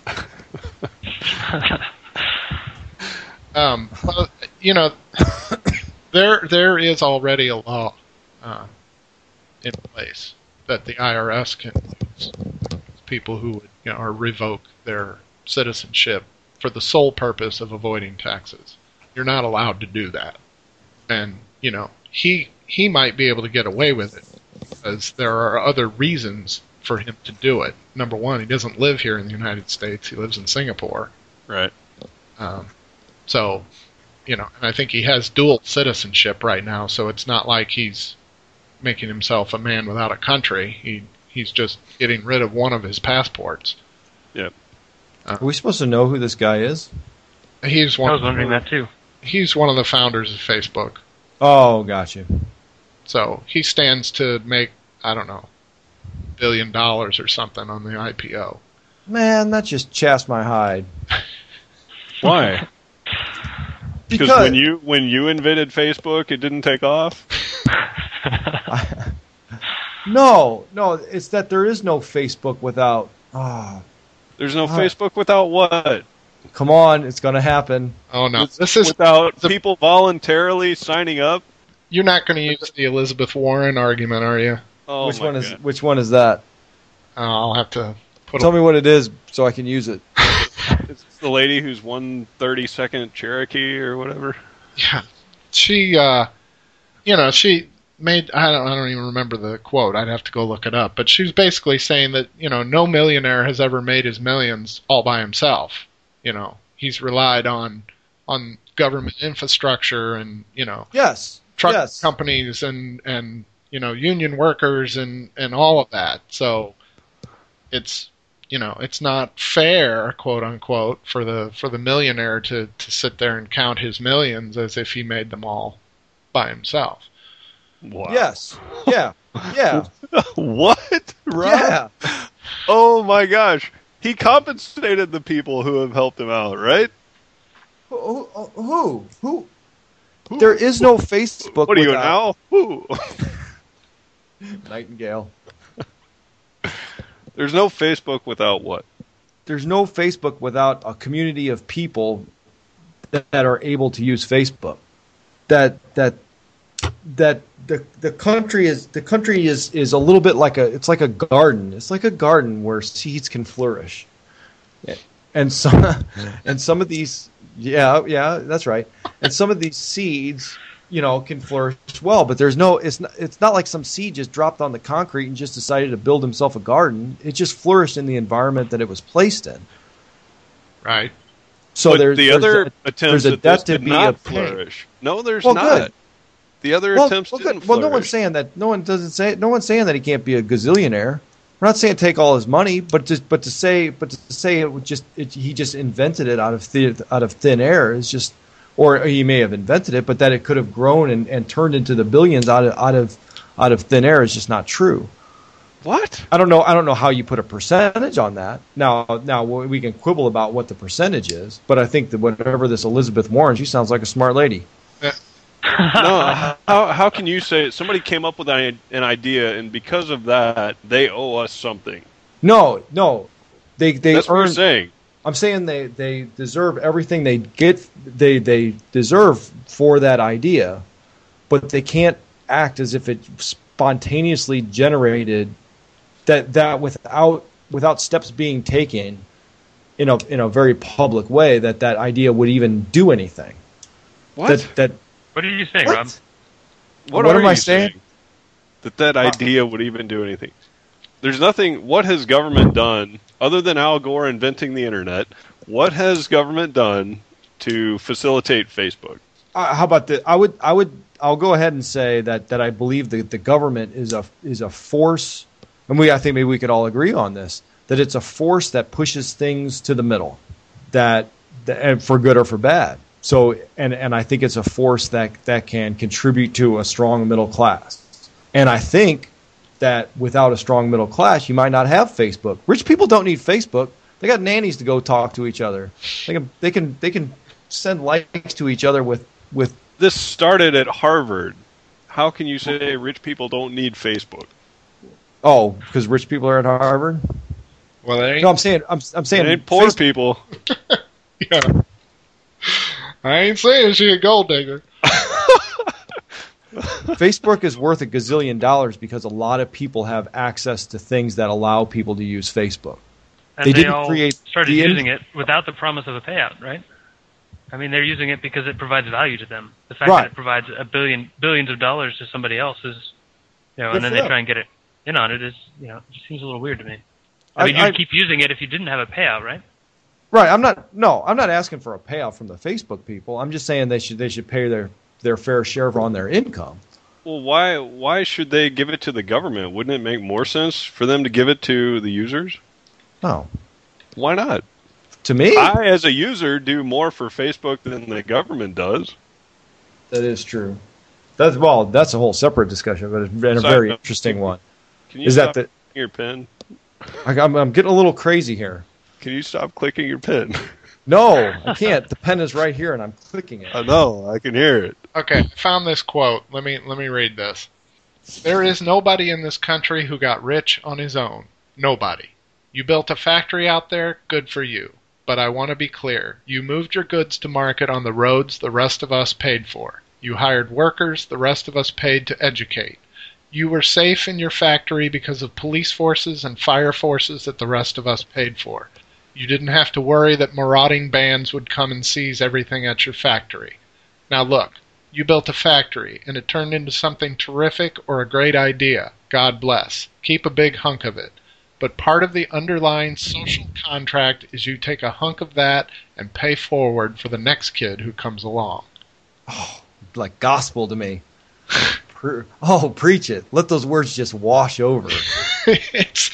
[SPEAKER 1] Well, you know, there is already a law in place that the IRS can use people who would, you know, or revoke their citizenship for the sole purpose of avoiding taxes. You're not allowed to do that. And, you know, he might be able to get away with it because there are other reasons for him to do it. Number one, he doesn't live here in the United States. He lives in Singapore.
[SPEAKER 6] Right.
[SPEAKER 1] So, you know, and I think he has dual citizenship right now, so it's not like he's making himself a man without a country. He's just getting rid of one of his passports.
[SPEAKER 6] Yep.
[SPEAKER 7] Are we supposed to know who this guy is?
[SPEAKER 8] I was wondering that too.
[SPEAKER 1] He's one of the founders of Facebook.
[SPEAKER 7] Oh, gotcha.
[SPEAKER 1] So he stands to make, I don't know, $1 billion or something on the IPO.
[SPEAKER 7] Man, that just chaps my hide.
[SPEAKER 6] Why? Because when you invented Facebook, it didn't take off?
[SPEAKER 7] No, it's that there is no Facebook without...
[SPEAKER 6] There's no Facebook without what?
[SPEAKER 7] Come on, it's going to happen.
[SPEAKER 1] Oh, no. This is
[SPEAKER 6] without people voluntarily signing up?
[SPEAKER 1] You're not going to use the Elizabeth Warren argument, are you?
[SPEAKER 6] Oh,
[SPEAKER 7] Which one is that?
[SPEAKER 1] I'll have to
[SPEAKER 7] tell me what it is so I can use it.
[SPEAKER 6] It's the lady who's 1/32nd Cherokee or whatever.
[SPEAKER 1] Yeah. She, she made, I don't even remember the quote. I'd have to go look it up. But she was basically saying that, you know, no millionaire has ever made his millions all by himself. You know, he's relied on government infrastructure and, you know, truck companies and you know, union workers and all of that. So it's, you know, it's not fair, quote unquote, for the millionaire to sit there and count his millions as if he made them all by himself.
[SPEAKER 6] Wow.
[SPEAKER 7] Yes. Yeah. Yeah.
[SPEAKER 6] What? Rob? Yeah. Oh my gosh. He compensated the people who have helped him out, right?
[SPEAKER 7] Who? There is no Facebook.
[SPEAKER 6] What are you now? Who?
[SPEAKER 7] Nightingale.
[SPEAKER 6] There's no Facebook without what?
[SPEAKER 7] There's no Facebook without a community of people that are able to use Facebook. That the country is a little bit like it's like a garden. It's like a garden where seeds can flourish, and some of these that's right. And some of these seeds, can flourish well, but there's no. It's not like some seed just dropped on the concrete and just decided to build himself a garden. It just flourished in the environment that it was placed in.
[SPEAKER 1] Right.
[SPEAKER 7] So
[SPEAKER 6] but the other attempts
[SPEAKER 7] at
[SPEAKER 6] this
[SPEAKER 7] to
[SPEAKER 6] did
[SPEAKER 7] be
[SPEAKER 6] not
[SPEAKER 7] a pain.
[SPEAKER 6] flourish. No, there's
[SPEAKER 7] Well,
[SPEAKER 6] not.
[SPEAKER 7] good.
[SPEAKER 6] The other attempts didn't
[SPEAKER 7] well, no
[SPEAKER 6] flourish.
[SPEAKER 7] one's saying that. No one's saying that he can't be a gazillionaire. We're not saying take all his money, but to say he just invented it out of thin air is just, or he may have invented it, but that it could have grown and turned into the billions out of thin air is just not true.
[SPEAKER 6] What?
[SPEAKER 7] I don't know how you put a percentage on that. Now we can quibble about what the percentage is, but I think that whatever this Elizabeth Warren, she sounds like a smart lady.
[SPEAKER 6] No, how can you say somebody came up with an idea and because of that they owe us something?
[SPEAKER 7] No, they
[SPEAKER 6] That's what you're saying.
[SPEAKER 7] I'm saying they deserve everything they get. They deserve for that idea, but they can't act as if it spontaneously generated that without steps being taken in a very public way that idea would even do anything.
[SPEAKER 6] What?
[SPEAKER 8] What are you saying,
[SPEAKER 7] What?
[SPEAKER 8] Rob?
[SPEAKER 6] What
[SPEAKER 7] am
[SPEAKER 6] are
[SPEAKER 7] I
[SPEAKER 6] you
[SPEAKER 7] saying?
[SPEAKER 6] That idea would even do anything? There's nothing. What has government done other than Al Gore inventing the internet? What has government done to facilitate Facebook?
[SPEAKER 7] How about this? I'll go ahead and say that I believe that the government is a force, and I think maybe we could all agree on this, that it's a force that pushes things to the middle, that for good or for bad. So and I think it's a force that can contribute to a strong middle class. And I think that without a strong middle class, you might not have Facebook. Rich people don't need Facebook. They got nannies to go talk to each other. They can send likes to each other with.
[SPEAKER 6] This started at Harvard. How can you say rich people don't need Facebook?
[SPEAKER 7] Oh, because rich people are at Harvard.
[SPEAKER 1] Well, they ain't.
[SPEAKER 7] No, I'm saying
[SPEAKER 6] It ain't poor people.
[SPEAKER 1] Yeah. I ain't saying she a gold digger.
[SPEAKER 7] Facebook is worth $1 gazillion because a lot of people have access to things that allow people to use Facebook.
[SPEAKER 8] And
[SPEAKER 7] They
[SPEAKER 8] they
[SPEAKER 7] didn't
[SPEAKER 8] all
[SPEAKER 7] create
[SPEAKER 8] started
[SPEAKER 7] the
[SPEAKER 8] using it without the promise of a payout, right? I mean, they're using it because it provides value to them. The fact
[SPEAKER 7] Right.
[SPEAKER 8] that it provides billions of dollars to somebody else is,
[SPEAKER 7] Good
[SPEAKER 8] and then
[SPEAKER 7] for
[SPEAKER 8] they
[SPEAKER 7] them.
[SPEAKER 8] try and get it in on it is, it just seems a little weird to me. I mean, you'd keep using it if you didn't have a payout, right?
[SPEAKER 7] Right. I'm not asking for a payout from the Facebook people. I'm just saying they should pay their fair share on their income.
[SPEAKER 6] Well, why should they give it to the government? Wouldn't it make more sense for them to give it to the users?
[SPEAKER 7] No.
[SPEAKER 6] Why not?
[SPEAKER 7] To me,
[SPEAKER 6] I, as a user, do more for Facebook than the government does.
[SPEAKER 7] that is true. That's a whole separate discussion, but it's a very interesting one.
[SPEAKER 6] Can you
[SPEAKER 7] Is
[SPEAKER 6] stop
[SPEAKER 7] that
[SPEAKER 6] clicking your pen?
[SPEAKER 7] I'm getting a little crazy here.
[SPEAKER 6] Can you stop clicking your pen?
[SPEAKER 7] No, I can't. The pen is right here, and I'm clicking it.
[SPEAKER 6] I know. I can hear it.
[SPEAKER 1] Okay, I found this quote. Let me read this. There is nobody in this country who got rich on his own. Nobody. You built a factory out there, good for you. But I want to be clear. You moved your goods to market on the roads the rest of us paid for. You hired workers the rest of us paid to educate. You were safe in your factory because of police forces and fire forces that the rest of us paid for. You didn't have to worry that marauding bands would come and seize everything at your factory. Now look, you built a factory, and it turned into something terrific or a great idea. God bless. Keep a big hunk of it. But part of the underlying social contract is you take a hunk of that and pay forward for the next kid who comes along.
[SPEAKER 7] Like gospel to me. Preach it. Let those words just wash over.
[SPEAKER 1] it's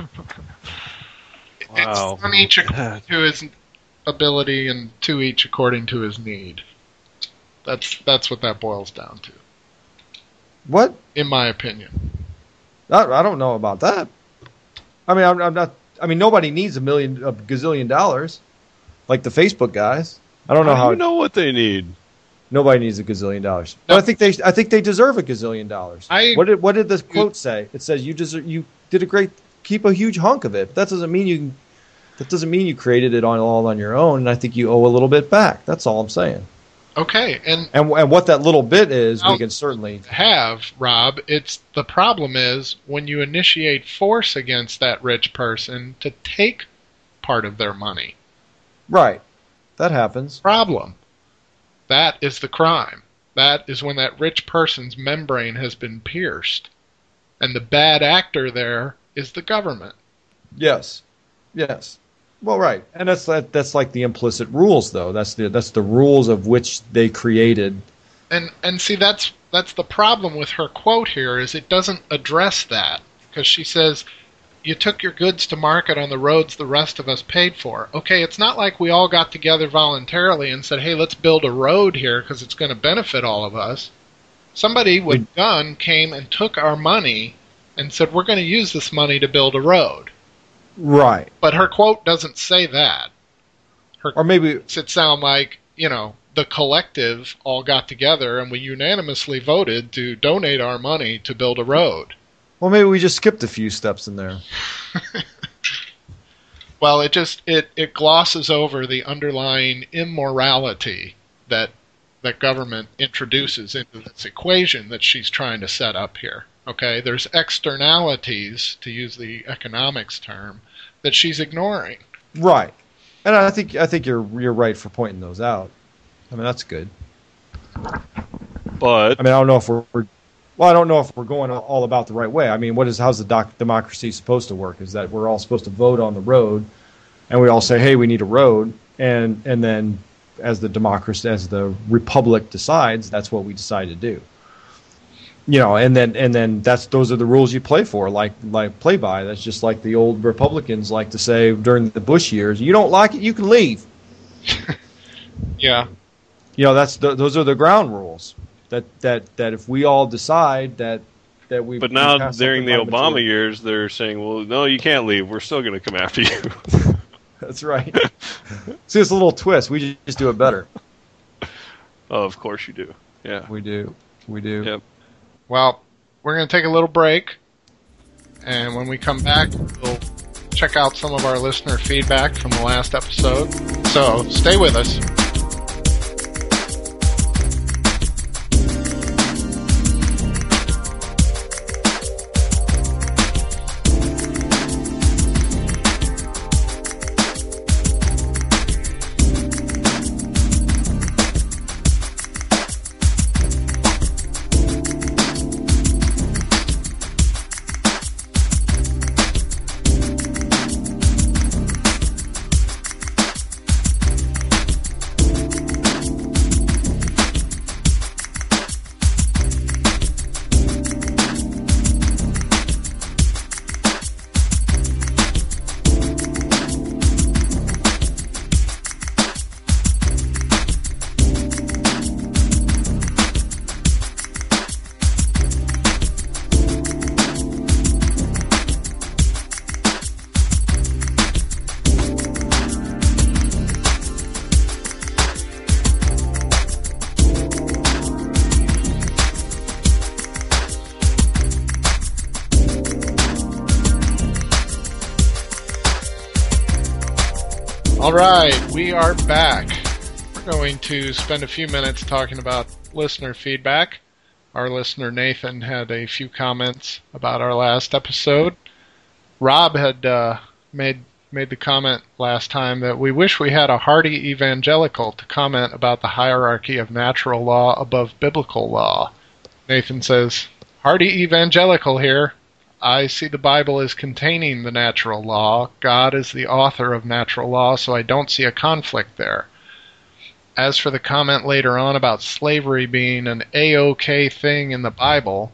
[SPEAKER 6] Wow.
[SPEAKER 1] on each according to his ability and to each according to his need. That's what that boils down to,
[SPEAKER 7] What?
[SPEAKER 1] in my opinion.
[SPEAKER 7] I don't know about that. I mean, I'm not. I mean, nobody needs a gazillion dollars, like the Facebook guys. I don't know
[SPEAKER 6] How
[SPEAKER 7] how.
[SPEAKER 6] do you know what they need?
[SPEAKER 7] Nobody needs a gazillion dollars. But I think they deserve a gazillion dollars. What did this quote say? It says you did a great, keep a huge hunk of it. But that doesn't mean you created it all on your own. And I think you owe a little bit back. That's all I'm saying.
[SPEAKER 1] Okay, and
[SPEAKER 7] And what that little bit is, we
[SPEAKER 1] I'll-
[SPEAKER 7] can certainly...
[SPEAKER 1] have, Rob, the problem is when you initiate force against that rich person to take part of their money.
[SPEAKER 7] Right. That happens.
[SPEAKER 1] Problem. That is the crime. That is when that rich person's membrane has been pierced. And the bad actor there is the government.
[SPEAKER 7] Yes. Yes. Well, right. And that's like the implicit rules, though. That's the rules of which they created.
[SPEAKER 1] And see, that's the problem with her quote here, is it doesn't address that. Because she says, you took your goods to market on the roads the rest of us paid for. Okay, it's not like we all got together voluntarily and said, hey, let's build a road here because it's going to benefit all of us. Somebody with a gun came and took our money and said, we're going to use this money to build a road.
[SPEAKER 7] Right.
[SPEAKER 1] But her quote doesn't say that.
[SPEAKER 7] Or maybe...
[SPEAKER 1] It sound like, the collective all got together and we unanimously voted to donate our money to build a road.
[SPEAKER 7] Well, maybe we just skipped a few steps in there.
[SPEAKER 1] Well, it glosses over the underlying immorality that government introduces into this equation that she's trying to set up here. Okay, there's externalities, to use the economics term, that she's ignoring.
[SPEAKER 7] Right, and I think you're right for pointing those out. I mean, that's good.
[SPEAKER 6] But
[SPEAKER 7] I mean, I don't know if we're going all about the right way. I mean, how's the democracy supposed to work? Is that we're all supposed to vote on the road, and we all say, hey, we need a road, and then as the republic decides, that's what we decide to do. And then those are the rules you play for, like play by. That's just like the old Republicans like to say during the Bush years. You don't like it, you can leave.
[SPEAKER 1] Yeah.
[SPEAKER 7] Those are the ground rules. That if we all decide that we...
[SPEAKER 6] But now during the Obama years, they're saying, well, no, you can't leave. We're still going to come after you.
[SPEAKER 7] That's right. See, it's a little twist. We just do it better.
[SPEAKER 6] Oh, of course you do. Yeah.
[SPEAKER 7] We do.
[SPEAKER 6] Yep.
[SPEAKER 1] Well, we're going to take a little break, and when we come back, we'll check out some of our listener feedback from the last episode. So, stay with us. All right, we are back. We're going to spend a few minutes talking about listener feedback. Our listener Nathan had a few comments about our last episode. Rob had made the comment last time that we wish we had a hardy evangelical to comment about the hierarchy of natural law above biblical law. Nathan says, hardy evangelical here. I see the Bible as containing the natural law. God is the author of natural law, so I don't see a conflict there. As for the comment later on about slavery being an A-OK thing in the Bible,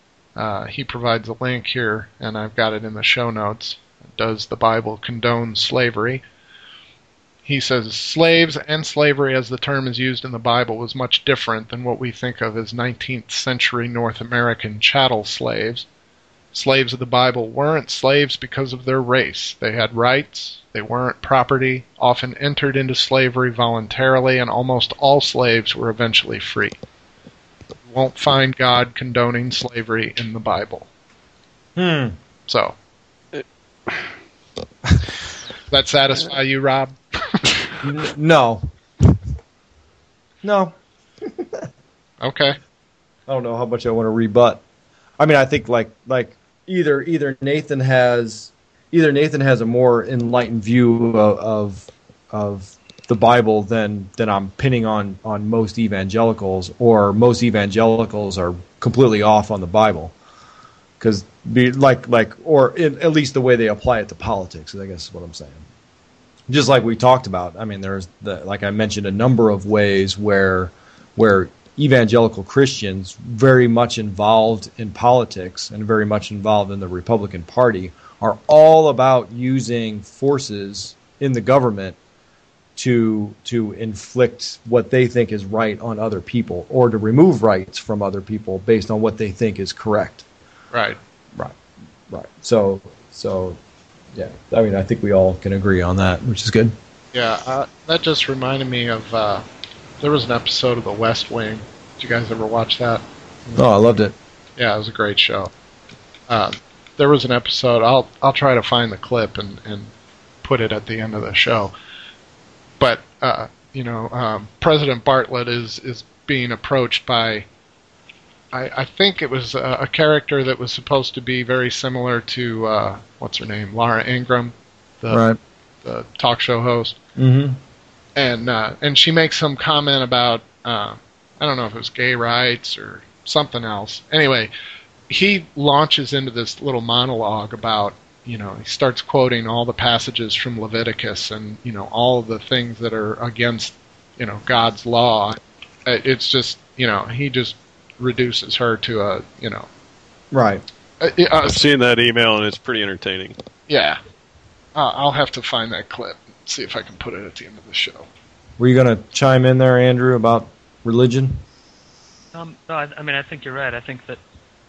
[SPEAKER 1] he provides a link here, and I've got it in the show notes. Does the Bible condone slavery? He says, slaves and slavery as the term is used in the Bible was much different than what we think of as 19th century North American chattel slaves. Slaves of the Bible weren't slaves because of their race. They had rights, they weren't property, often entered into slavery voluntarily, and almost all slaves were eventually free. You won't find God condoning slavery in the Bible. So, does that satisfy you, Rob?
[SPEAKER 7] No.
[SPEAKER 1] Okay.
[SPEAKER 7] I don't know how much I want to rebut. I mean, I think like either Nathan has a more enlightened view of the Bible than I'm pinning on most evangelicals, or most evangelicals are completely off on the Bible, because at least the way they apply it to politics, I guess is what I'm saying. Just like we talked about, I mean, there's like I mentioned, a number of ways where evangelical Christians, very much involved in politics and very much involved in the Republican Party, are all about using forces in the government to inflict what they think is right on other people, or to remove rights from other people based on what they think is correct.
[SPEAKER 1] Right.
[SPEAKER 7] So yeah, I mean, I think we all can agree on that, which is good.
[SPEAKER 1] Yeah, that just reminded me of there was an episode of The West Wing. Did you guys ever watch that?
[SPEAKER 7] Oh, I loved it.
[SPEAKER 1] Yeah, it was a great show. There was an episode. I'll try to find the clip and put it at the end of the show. But President Bartlett is being approached by, I think it was a character that was supposed to be very similar to what's her name, Laura Ingraham, the talk show host.
[SPEAKER 7] Mm-hmm.
[SPEAKER 1] And she makes some comment about I don't know if it was gay rights or something else. Anyway, he launches into this little monologue about, he starts quoting all the passages from Leviticus and, all of the things that are against, God's law. It's just, he just reduces her to a,
[SPEAKER 7] Right.
[SPEAKER 6] I've seen that email, and it's pretty entertaining.
[SPEAKER 1] Yeah. I'll have to find that clip and see if I can put it at the end of the show.
[SPEAKER 7] Were you going to chime in there, Andrew, about religion?
[SPEAKER 8] No, I mean, I think you're right. I think that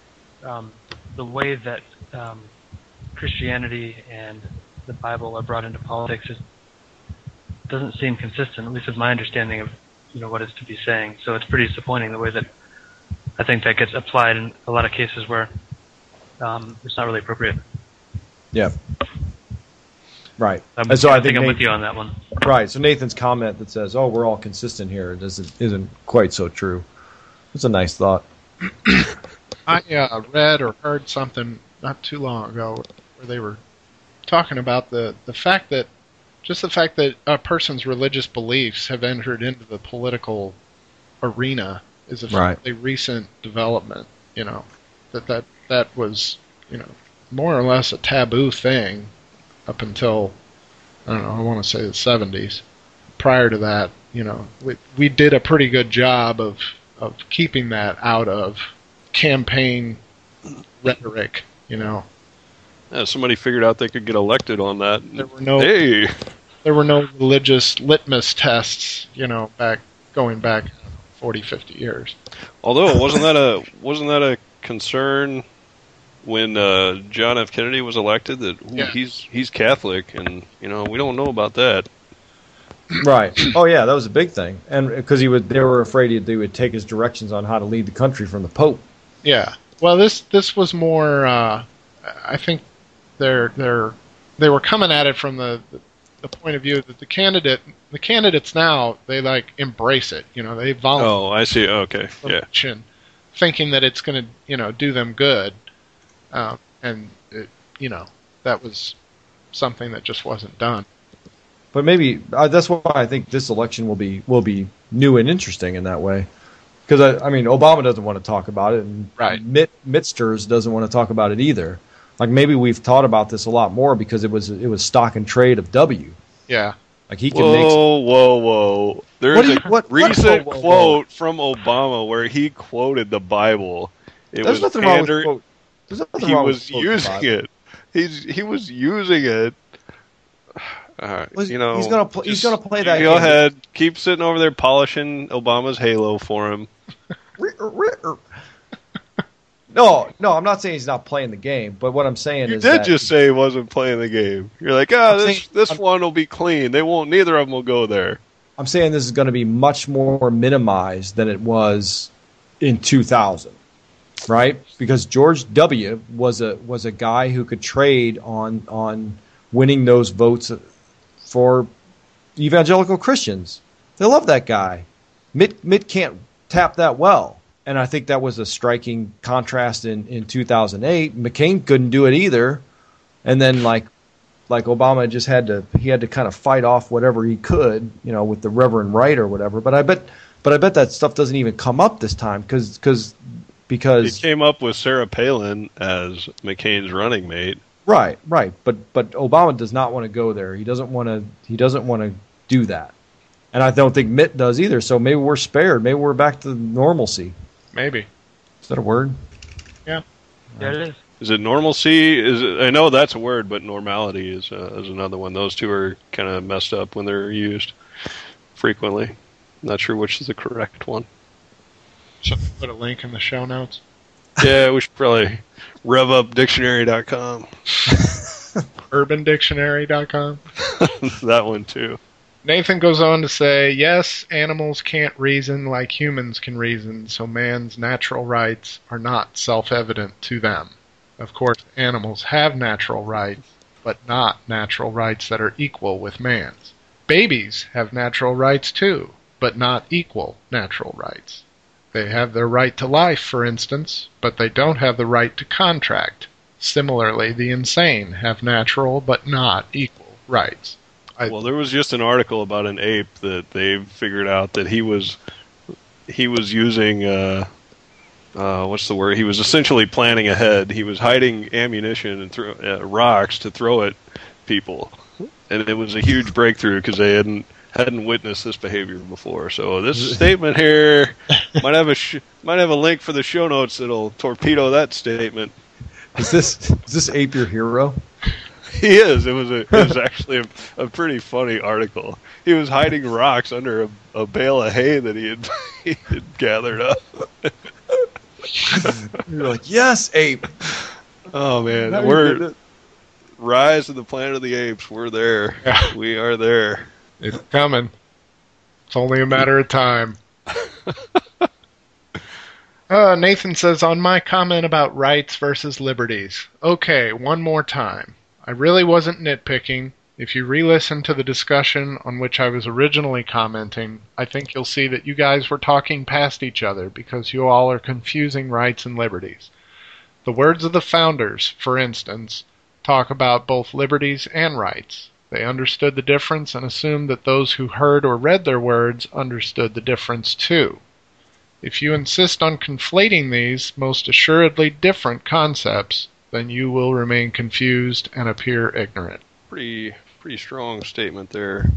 [SPEAKER 8] the way that Christianity and the Bible are brought into politics doesn't seem consistent, at least with my understanding of what it's to be saying. So it's pretty disappointing the way that I think that gets applied in a lot of cases where it's not really appropriate.
[SPEAKER 7] Yeah. Right.
[SPEAKER 8] And so I think I'm with you on that one.
[SPEAKER 7] Right. So Nathan's comment that says, "Oh, we're all consistent here," isn't quite so true. It's a nice thought.
[SPEAKER 1] I read or heard something not too long ago where they were talking about the fact that a person's religious beliefs have entered into the political arena is a fairly recent development. That was more or less a taboo thing up until, I don't know, I want to say the 70s. Prior to that, we did a pretty good job of keeping that out of campaign rhetoric,
[SPEAKER 6] Yeah, somebody figured out they could get elected on that.
[SPEAKER 1] There were no religious litmus tests, going back 40, 50 years.
[SPEAKER 6] Although, wasn't that a concern when John F. Kennedy was elected, that he's Catholic, and we don't know about that.
[SPEAKER 7] Right. Oh yeah, that was a big thing, and because they were afraid they would take his directions on how to lead the country from the Pope.
[SPEAKER 1] Yeah. Well, this was more. I think they were coming at it from the point of view that the candidates now, they embrace it. They volunteer.
[SPEAKER 6] Oh, I see. Okay. Yeah.
[SPEAKER 1] Thinking that it's going to do them good. And that was something that just wasn't done.
[SPEAKER 7] But maybe that's why I think this election will be new and interesting in that way. Because I mean, Obama doesn't want to talk about it, and Mittsters doesn't want to talk about it either. Like maybe we've thought about this a lot more because it was stock and trade of W.
[SPEAKER 1] Yeah.
[SPEAKER 7] Like he can
[SPEAKER 6] whoa! There's a recent quote from Obama where he quoted the Bible.
[SPEAKER 7] There's nothing wrong with quote.
[SPEAKER 6] He was using it. He was using it.
[SPEAKER 7] He's gonna play that.
[SPEAKER 6] Go ahead. Keep sitting over there polishing Obama's halo for him.
[SPEAKER 7] No, I'm not saying he's not playing the game, but what I'm saying is
[SPEAKER 6] you did just say he wasn't playing the game. You're like, this one will be clean. Neither of them will go there.
[SPEAKER 7] I'm saying this is going to be much more minimized than it was in 2000, right? Because George W. was a guy who could trade on winning those votes for evangelical Christians. They love that guy. Mitt can't tap that well. And I think that was a striking contrast in 2008. McCain couldn't do it either. And then like Obama just had to kind of fight off whatever he could, with the Reverend Wright or whatever. But I bet that stuff doesn't even come up this time because
[SPEAKER 6] he came up with Sarah Palin as McCain's running mate.
[SPEAKER 7] Right. But Obama does not want to go there. He doesn't want to do that. And I don't think Mitt does either. So maybe we're spared. Maybe we're back to normalcy.
[SPEAKER 1] Maybe.
[SPEAKER 7] Is that a word?
[SPEAKER 1] Yeah.
[SPEAKER 8] Yeah, it is.
[SPEAKER 6] Is it normalcy? I know that's a word, but normality is another one. Those two are kind of messed up when they're used frequently. Not sure which is the correct one.
[SPEAKER 1] Should I put a link in the show notes?
[SPEAKER 6] Yeah, we should probably rev up dictionary.com.
[SPEAKER 1] UrbanDictionary.com.
[SPEAKER 6] That one too.
[SPEAKER 1] Nathan goes on to say, yes, animals can't reason like humans can reason, so man's natural rights are not self-evident to them. Of course, animals have natural rights, but not natural rights that are equal with man's. Babies have natural rights too, but not equal natural rights. They have their right to life, for instance, but they don't have the right to contract. Similarly, the insane have natural but not equal rights.
[SPEAKER 6] Well, there was just an article about an ape that they figured out that he was using what's the word? He was essentially planning ahead. He was hiding ammunition and rocks to throw at people, and it was a huge breakthrough because they hadn't witnessed this behavior before. So this statement here might have a link for the show notes that'll torpedo that statement.
[SPEAKER 7] Is this ape your hero?
[SPEAKER 6] He is. It was actually a pretty funny article. He was hiding rocks under a bale of hay that he had gathered up.
[SPEAKER 7] You're like, yes, ape.
[SPEAKER 6] Oh man, we're Rise of the Planet of the Apes. We're there.
[SPEAKER 1] Yeah.
[SPEAKER 6] We are there.
[SPEAKER 1] It's coming. It's only a matter of time. Nathan says, on my comment about rights versus liberties. Okay, one more time. I really wasn't nitpicking. If you re-listen to the discussion on which I was originally commenting, I think you'll see that you guys were talking past each other because you all are confusing rights and liberties. The words of the founders, for instance, talk about both liberties and rights. They understood the difference and assumed that those who heard or read their words understood the difference too. If you insist on conflating these most assuredly different concepts, then you will remain confused and appear ignorant.
[SPEAKER 6] Pretty strong statement there.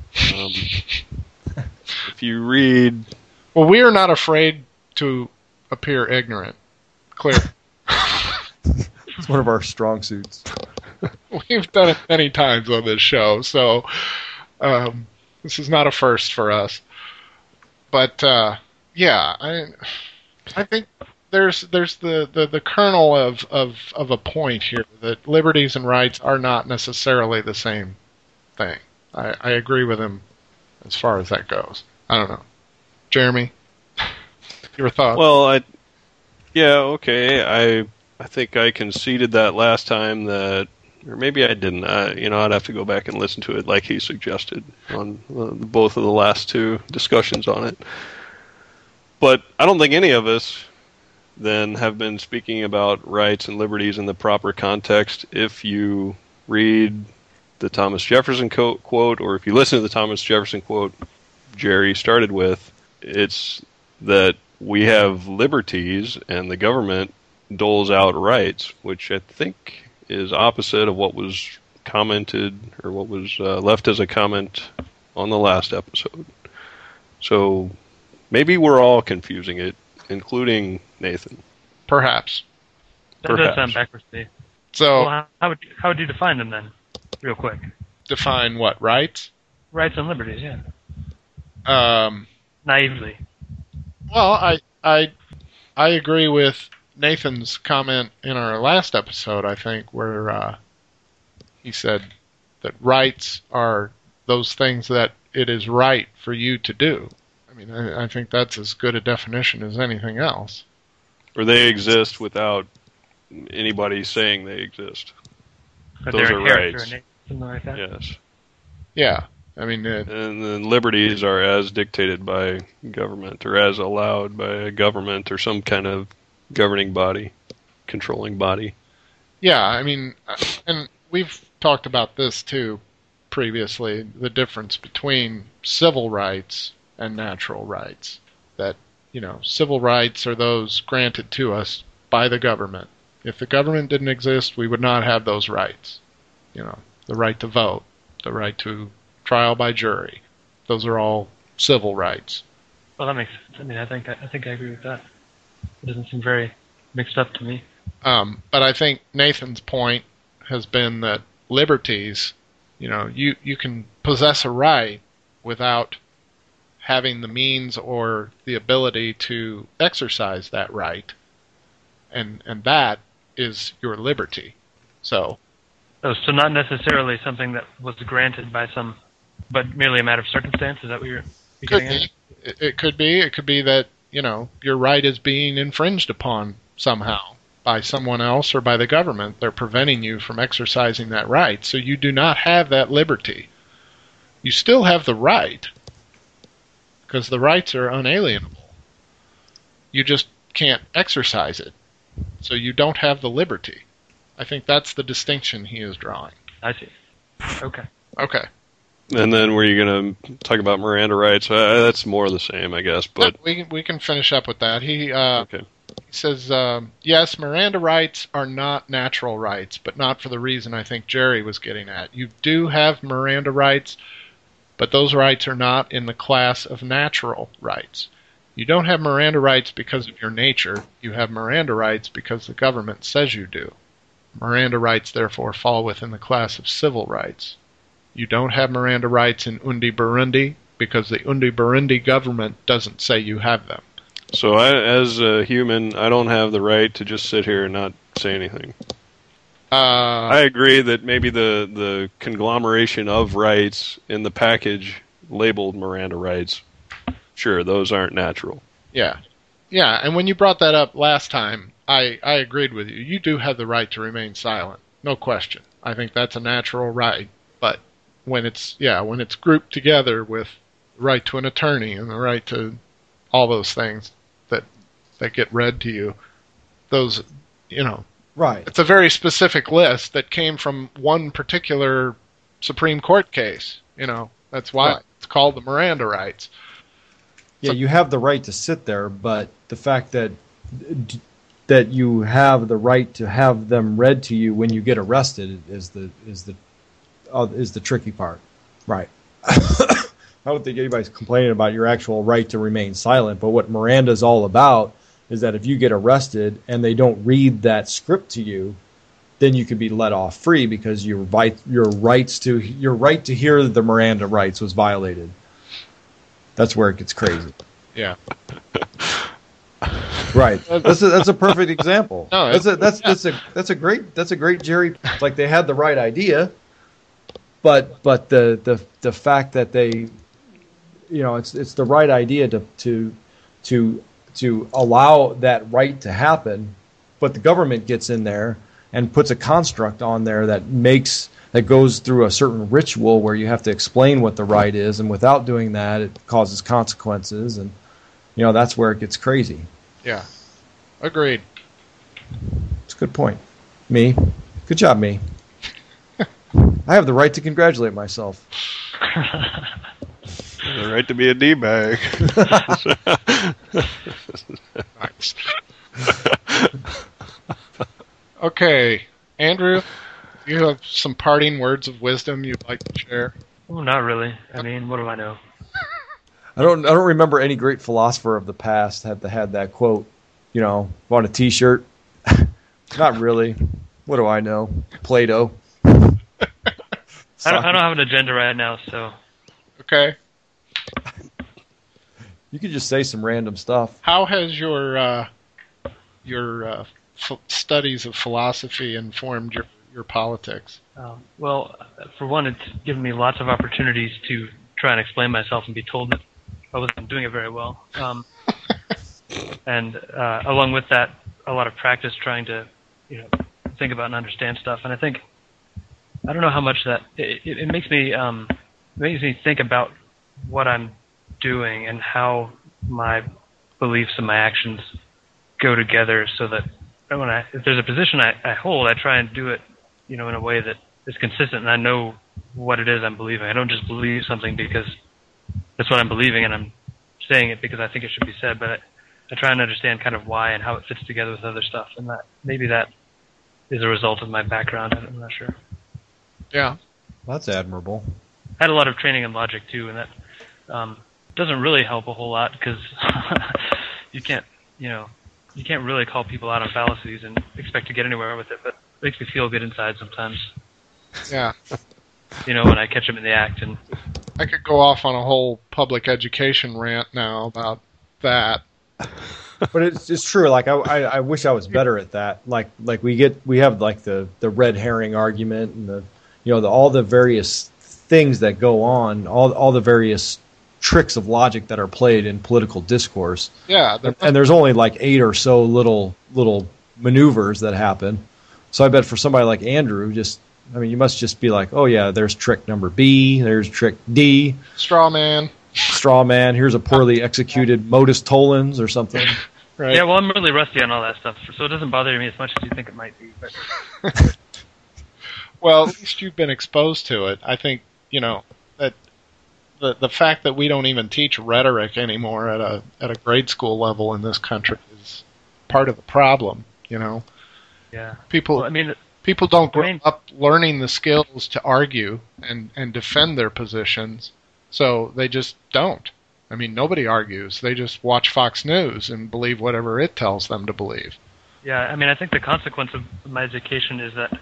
[SPEAKER 6] If you read...
[SPEAKER 1] Well, we are not afraid to appear ignorant. Clear.
[SPEAKER 7] It's one of our strong suits.
[SPEAKER 1] We've done it many times on this show, so this is not a first for us. But, yeah, I think there's the kernel of a point here that liberties and rights are not necessarily the same thing. I agree with him as far as that goes. I don't know. Jeremy, your thoughts?
[SPEAKER 6] Well, okay. I think I conceded that last time that, or maybe I didn't. I'd have to go back and listen to it like he suggested on both of the last two discussions on it. But I don't think any of us then have been speaking about rights and liberties in the proper context. If you read the Thomas Jefferson quote, or if you listen to the Thomas Jefferson quote Jerry started with, it's that we have liberties and the government doles out rights, which I think is opposite of what was commented or what was left as a comment on the last episode. So maybe we're all confusing it, including Nathan.
[SPEAKER 1] Perhaps.
[SPEAKER 8] That does sound backwards to me.
[SPEAKER 1] So,
[SPEAKER 8] well, how would you define them then, real quick?
[SPEAKER 1] Define what? Rights?
[SPEAKER 8] Rights and liberties, yeah. Naively.
[SPEAKER 1] Well, I agree with Nathan's comment in our last episode, I think, where he said that rights are those things that it is right for you to do. I mean, I think that's as good a definition as anything else.
[SPEAKER 6] Or they exist without anybody saying they exist.
[SPEAKER 8] But
[SPEAKER 6] Those
[SPEAKER 8] they're
[SPEAKER 6] are
[SPEAKER 8] character
[SPEAKER 6] rights.
[SPEAKER 8] and something like that.
[SPEAKER 6] Yes.
[SPEAKER 1] Yeah. I mean,
[SPEAKER 6] And then liberties are as dictated by government or as allowed by a government or some kind of governing body, controlling body.
[SPEAKER 1] yeah, I mean, and we've talked about this too previously, the difference between civil rights and natural rights. That, civil rights are those granted to us by the government. If the government didn't exist, we would not have those rights. The right to vote, the right to trial by jury. Those are all civil rights.
[SPEAKER 8] Well, that makes sense. I mean, I think I agree with that. It doesn't seem very mixed up to me.
[SPEAKER 1] But I think Nathan's point has been that liberties, you can possess a right without having the means or the ability to exercise that right, and that is your liberty. So
[SPEAKER 8] not necessarily something that was granted by some, but merely a matter of circumstance. Is that what you're getting at?
[SPEAKER 1] It could be. It could be that your right is being infringed upon somehow by someone else or by the government. They're preventing you from exercising that right, so you do not have that liberty. You still have the right, because the rights are unalienable. You just can't exercise it, so you don't have the liberty. I think that's the distinction he is drawing.
[SPEAKER 8] I see. Okay.
[SPEAKER 1] Okay.
[SPEAKER 6] And then were you going to talk about Miranda rights? That's more of the same, I guess. But
[SPEAKER 1] we can finish up with that.
[SPEAKER 6] Okay.
[SPEAKER 1] He says, yes, Miranda rights are not natural rights, but not for the reason I think Jerry was getting at. You do have Miranda rights, but those rights are not in the class of natural rights. You don't have Miranda rights because of your nature. You have Miranda rights because the government says you do. Miranda rights, therefore, fall within the class of civil rights. You don't have Miranda rights in Undi Burundi because the Undi Burundi government doesn't say you have them.
[SPEAKER 6] So as a human, I don't have the right to just sit here and not say anything. I agree that maybe the conglomeration of rights in the package labeled Miranda rights, sure, those aren't natural.
[SPEAKER 1] Yeah. Yeah, and when you brought that up last time, I agreed with you. You do have the right to remain silent, no question. I think that's a natural right. But when it's grouped together with the right to an attorney and the right to all those things that get read to you, those,
[SPEAKER 7] Right.
[SPEAKER 1] it's a very specific list that came from one particular Supreme Court case. That's why it's called the Miranda rights.
[SPEAKER 7] Yeah, you have the right to sit there, but the fact that you have the right to have them read to you when you get arrested is the tricky part. Right. I don't think anybody's complaining about your actual right to remain silent, but what Miranda is all about is that if you get arrested and they don't read that script to you, then you could be let off free because your right to hear the Miranda rights was violated. That's where it gets crazy.
[SPEAKER 1] Yeah.
[SPEAKER 7] Right. That's a perfect example.
[SPEAKER 1] No,
[SPEAKER 7] that's a great Jerry. Like, they had the right idea, but the fact that they, it's the right idea to allow that right to happen, but the government gets in there and puts a construct on there that goes through a certain ritual where you have to explain what the right is, and without doing that, it causes consequences, and that's where it gets crazy.
[SPEAKER 1] Yeah. Agreed.
[SPEAKER 7] It's a good point. Me. Good job, me. I have the right to congratulate myself.
[SPEAKER 6] The right to be a D-bag.
[SPEAKER 1] Nice. Okay, Andrew, do you have some parting words of wisdom you'd like to share?
[SPEAKER 8] Oh, not really. I mean, what do I know?
[SPEAKER 7] I don't remember any great philosopher of the past had that quote, on a T-shirt. Not really. What do I know? Plato.
[SPEAKER 8] I don't have an agenda right now, so.
[SPEAKER 1] Okay.
[SPEAKER 7] You could just say some random stuff.
[SPEAKER 1] How has your studies of philosophy informed your politics?
[SPEAKER 8] Well, for one, it's given me lots of opportunities to try and explain myself and be told that I wasn't doing it very well. And along with that, a lot of practice trying to, think about and understand stuff. And I think, I don't know how much that it makes me makes me think about what I'm doing and how my beliefs and my actions go together, so that if there's a position I hold, I try and do it, in a way that is consistent, and I know what it is I'm believing. I don't just believe something because that's what I'm believing, and I'm saying it because I think it should be said, but I try and understand kind of why and how it fits together with other stuff, and maybe that is a result of my background. I'm not sure.
[SPEAKER 1] Yeah.
[SPEAKER 7] That's admirable.
[SPEAKER 8] I had a lot of training in logic too, and that doesn't really help a whole lot, because you can't really call people out on fallacies and expect to get anywhere with it, but it makes me feel good inside sometimes.
[SPEAKER 1] Yeah.
[SPEAKER 8] When I catch them in the act. And
[SPEAKER 1] I could go off on a whole public education rant now about that.
[SPEAKER 7] But it's true. Like I wish I was better at that. Like we have like the red herring argument and all the various things that go on, all the various tricks of logic that are played in political discourse.
[SPEAKER 1] Yeah,
[SPEAKER 7] and there's only like 8 or so little maneuvers that happen. So I bet for somebody like Andrew, you must just be like, oh yeah, there's trick number B, there's trick D.
[SPEAKER 1] Straw man.
[SPEAKER 7] Here's a poorly executed modus tollens or something.
[SPEAKER 1] Right.
[SPEAKER 8] Yeah, well, I'm really rusty on all that stuff, so it doesn't bother me as much as you think it might be. But
[SPEAKER 1] Well, at least you've been exposed to it. I think, that the fact that we don't even teach rhetoric anymore at a grade school level in this country is part of the problem,
[SPEAKER 8] Yeah.
[SPEAKER 1] People don't grow up learning the skills to argue and defend their positions, so they just don't. Nobody argues. They just watch Fox News and believe whatever it tells them to believe.
[SPEAKER 8] Yeah, I think the consequence of my education is that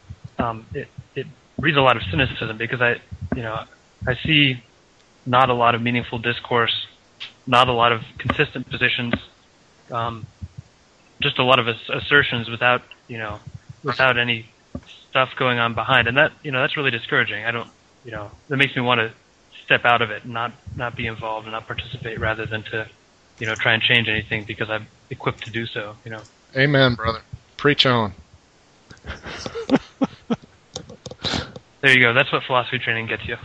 [SPEAKER 8] it breeds a lot of cynicism, because I see not a lot of meaningful discourse, not a lot of consistent positions, just a lot of assertions without any stuff going on behind, and that's really discouraging. That makes me want to step out of it and not be involved and not participate, rather than to try and change anything because I'm equipped to do so.
[SPEAKER 1] Amen, brother. Preach on.
[SPEAKER 8] There you go. That's what philosophy training gets you.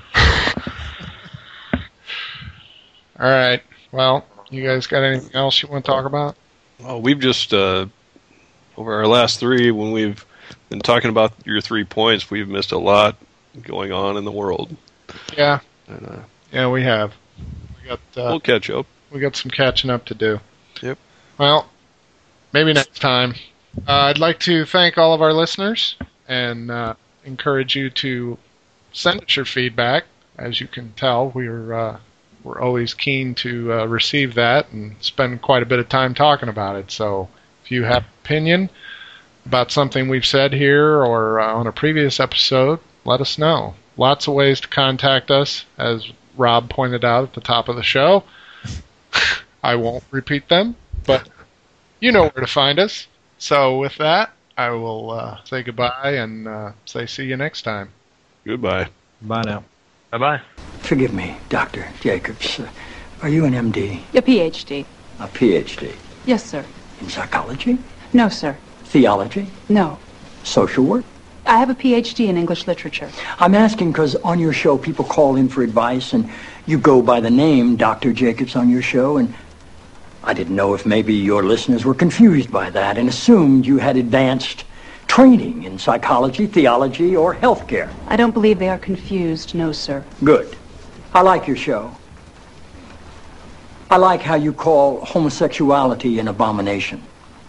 [SPEAKER 1] All right. Well, you guys got anything else you want to talk about?
[SPEAKER 6] Well, we've just over our last 3, when we've been talking about your 3 points, we've missed a lot going on in the world.
[SPEAKER 1] Yeah.
[SPEAKER 6] And,
[SPEAKER 1] yeah, we have.
[SPEAKER 6] We'll catch up.
[SPEAKER 1] We got some catching up to do.
[SPEAKER 6] Yep.
[SPEAKER 1] Well, maybe next time. I'd like to thank all of our listeners and encourage you to send us your feedback. As you can tell, we're always keen to receive that and spend quite a bit of time talking about it. So if you have an opinion about something we've said here or on a previous episode, let us know. Lots of ways to contact us, as Rob pointed out at the top of the show. I won't repeat them, but you know where to find us. So with that, I will say goodbye and say see you next time.
[SPEAKER 6] Goodbye.
[SPEAKER 7] Bye now.
[SPEAKER 8] Bye-bye.
[SPEAKER 3] Forgive me, Dr. Jacobs. Are you an MD?
[SPEAKER 9] A PhD.
[SPEAKER 3] A PhD?
[SPEAKER 9] Yes, sir.
[SPEAKER 3] In psychology?
[SPEAKER 9] No, sir.
[SPEAKER 3] Theology?
[SPEAKER 9] No.
[SPEAKER 3] Social work?
[SPEAKER 9] I have a PhD in English literature.
[SPEAKER 3] I'm asking because on your show people call in for advice and you go by the name Dr. Jacobs on your show, and I didn't know if maybe your listeners were confused by that and assumed you had advanced training in psychology, theology, or healthcare.
[SPEAKER 9] I don't believe they are confused, no, sir.
[SPEAKER 3] Good. I like your show. I like how you call homosexuality an abomination.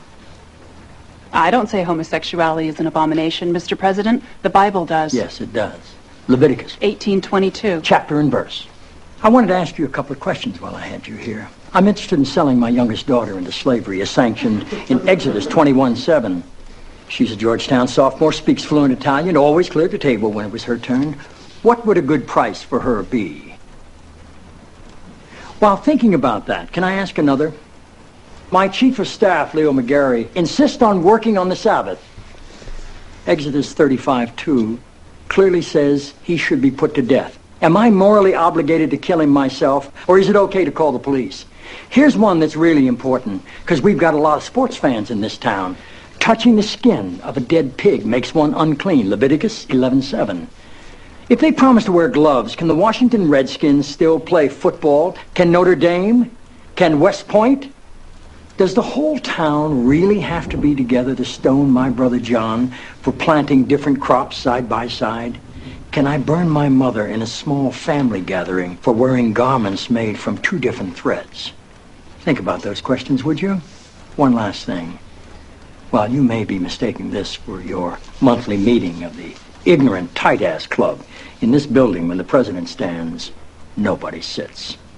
[SPEAKER 9] I don't say homosexuality is an abomination, Mr. President. The Bible does.
[SPEAKER 3] Yes, it does. Leviticus
[SPEAKER 9] 18:22.
[SPEAKER 3] Chapter and verse. I wanted to ask you a couple of questions while I had you here. I'm interested in selling my youngest daughter into slavery, as sanctioned in Exodus 21:7. She's a Georgetown sophomore, speaks fluent Italian, always cleared the table when it was her turn. What would a good price for her be? While thinking about that, can I ask another? My chief of staff, Leo McGarry, insists on working on the Sabbath. Exodus 35:2 clearly says he should be put to death. Am I morally obligated to kill him myself, or is it okay to call the police? Here's one that's really important, because we've got a lot of sports fans in this town. Touching the skin of a dead pig makes one unclean. Leviticus 11:7. If they promise to wear gloves, can the Washington Redskins still play football? Can Notre Dame? Can West Point? Does the whole town really have to be together to stone my brother John for planting different crops side by side? Can I burn my mother in a small family gathering for wearing garments made from two different threads? Think about those questions, would you? One last thing. While you may be mistaking this for your monthly meeting of the Ignorant Tight-Ass Club, in this building when the president stands, nobody sits.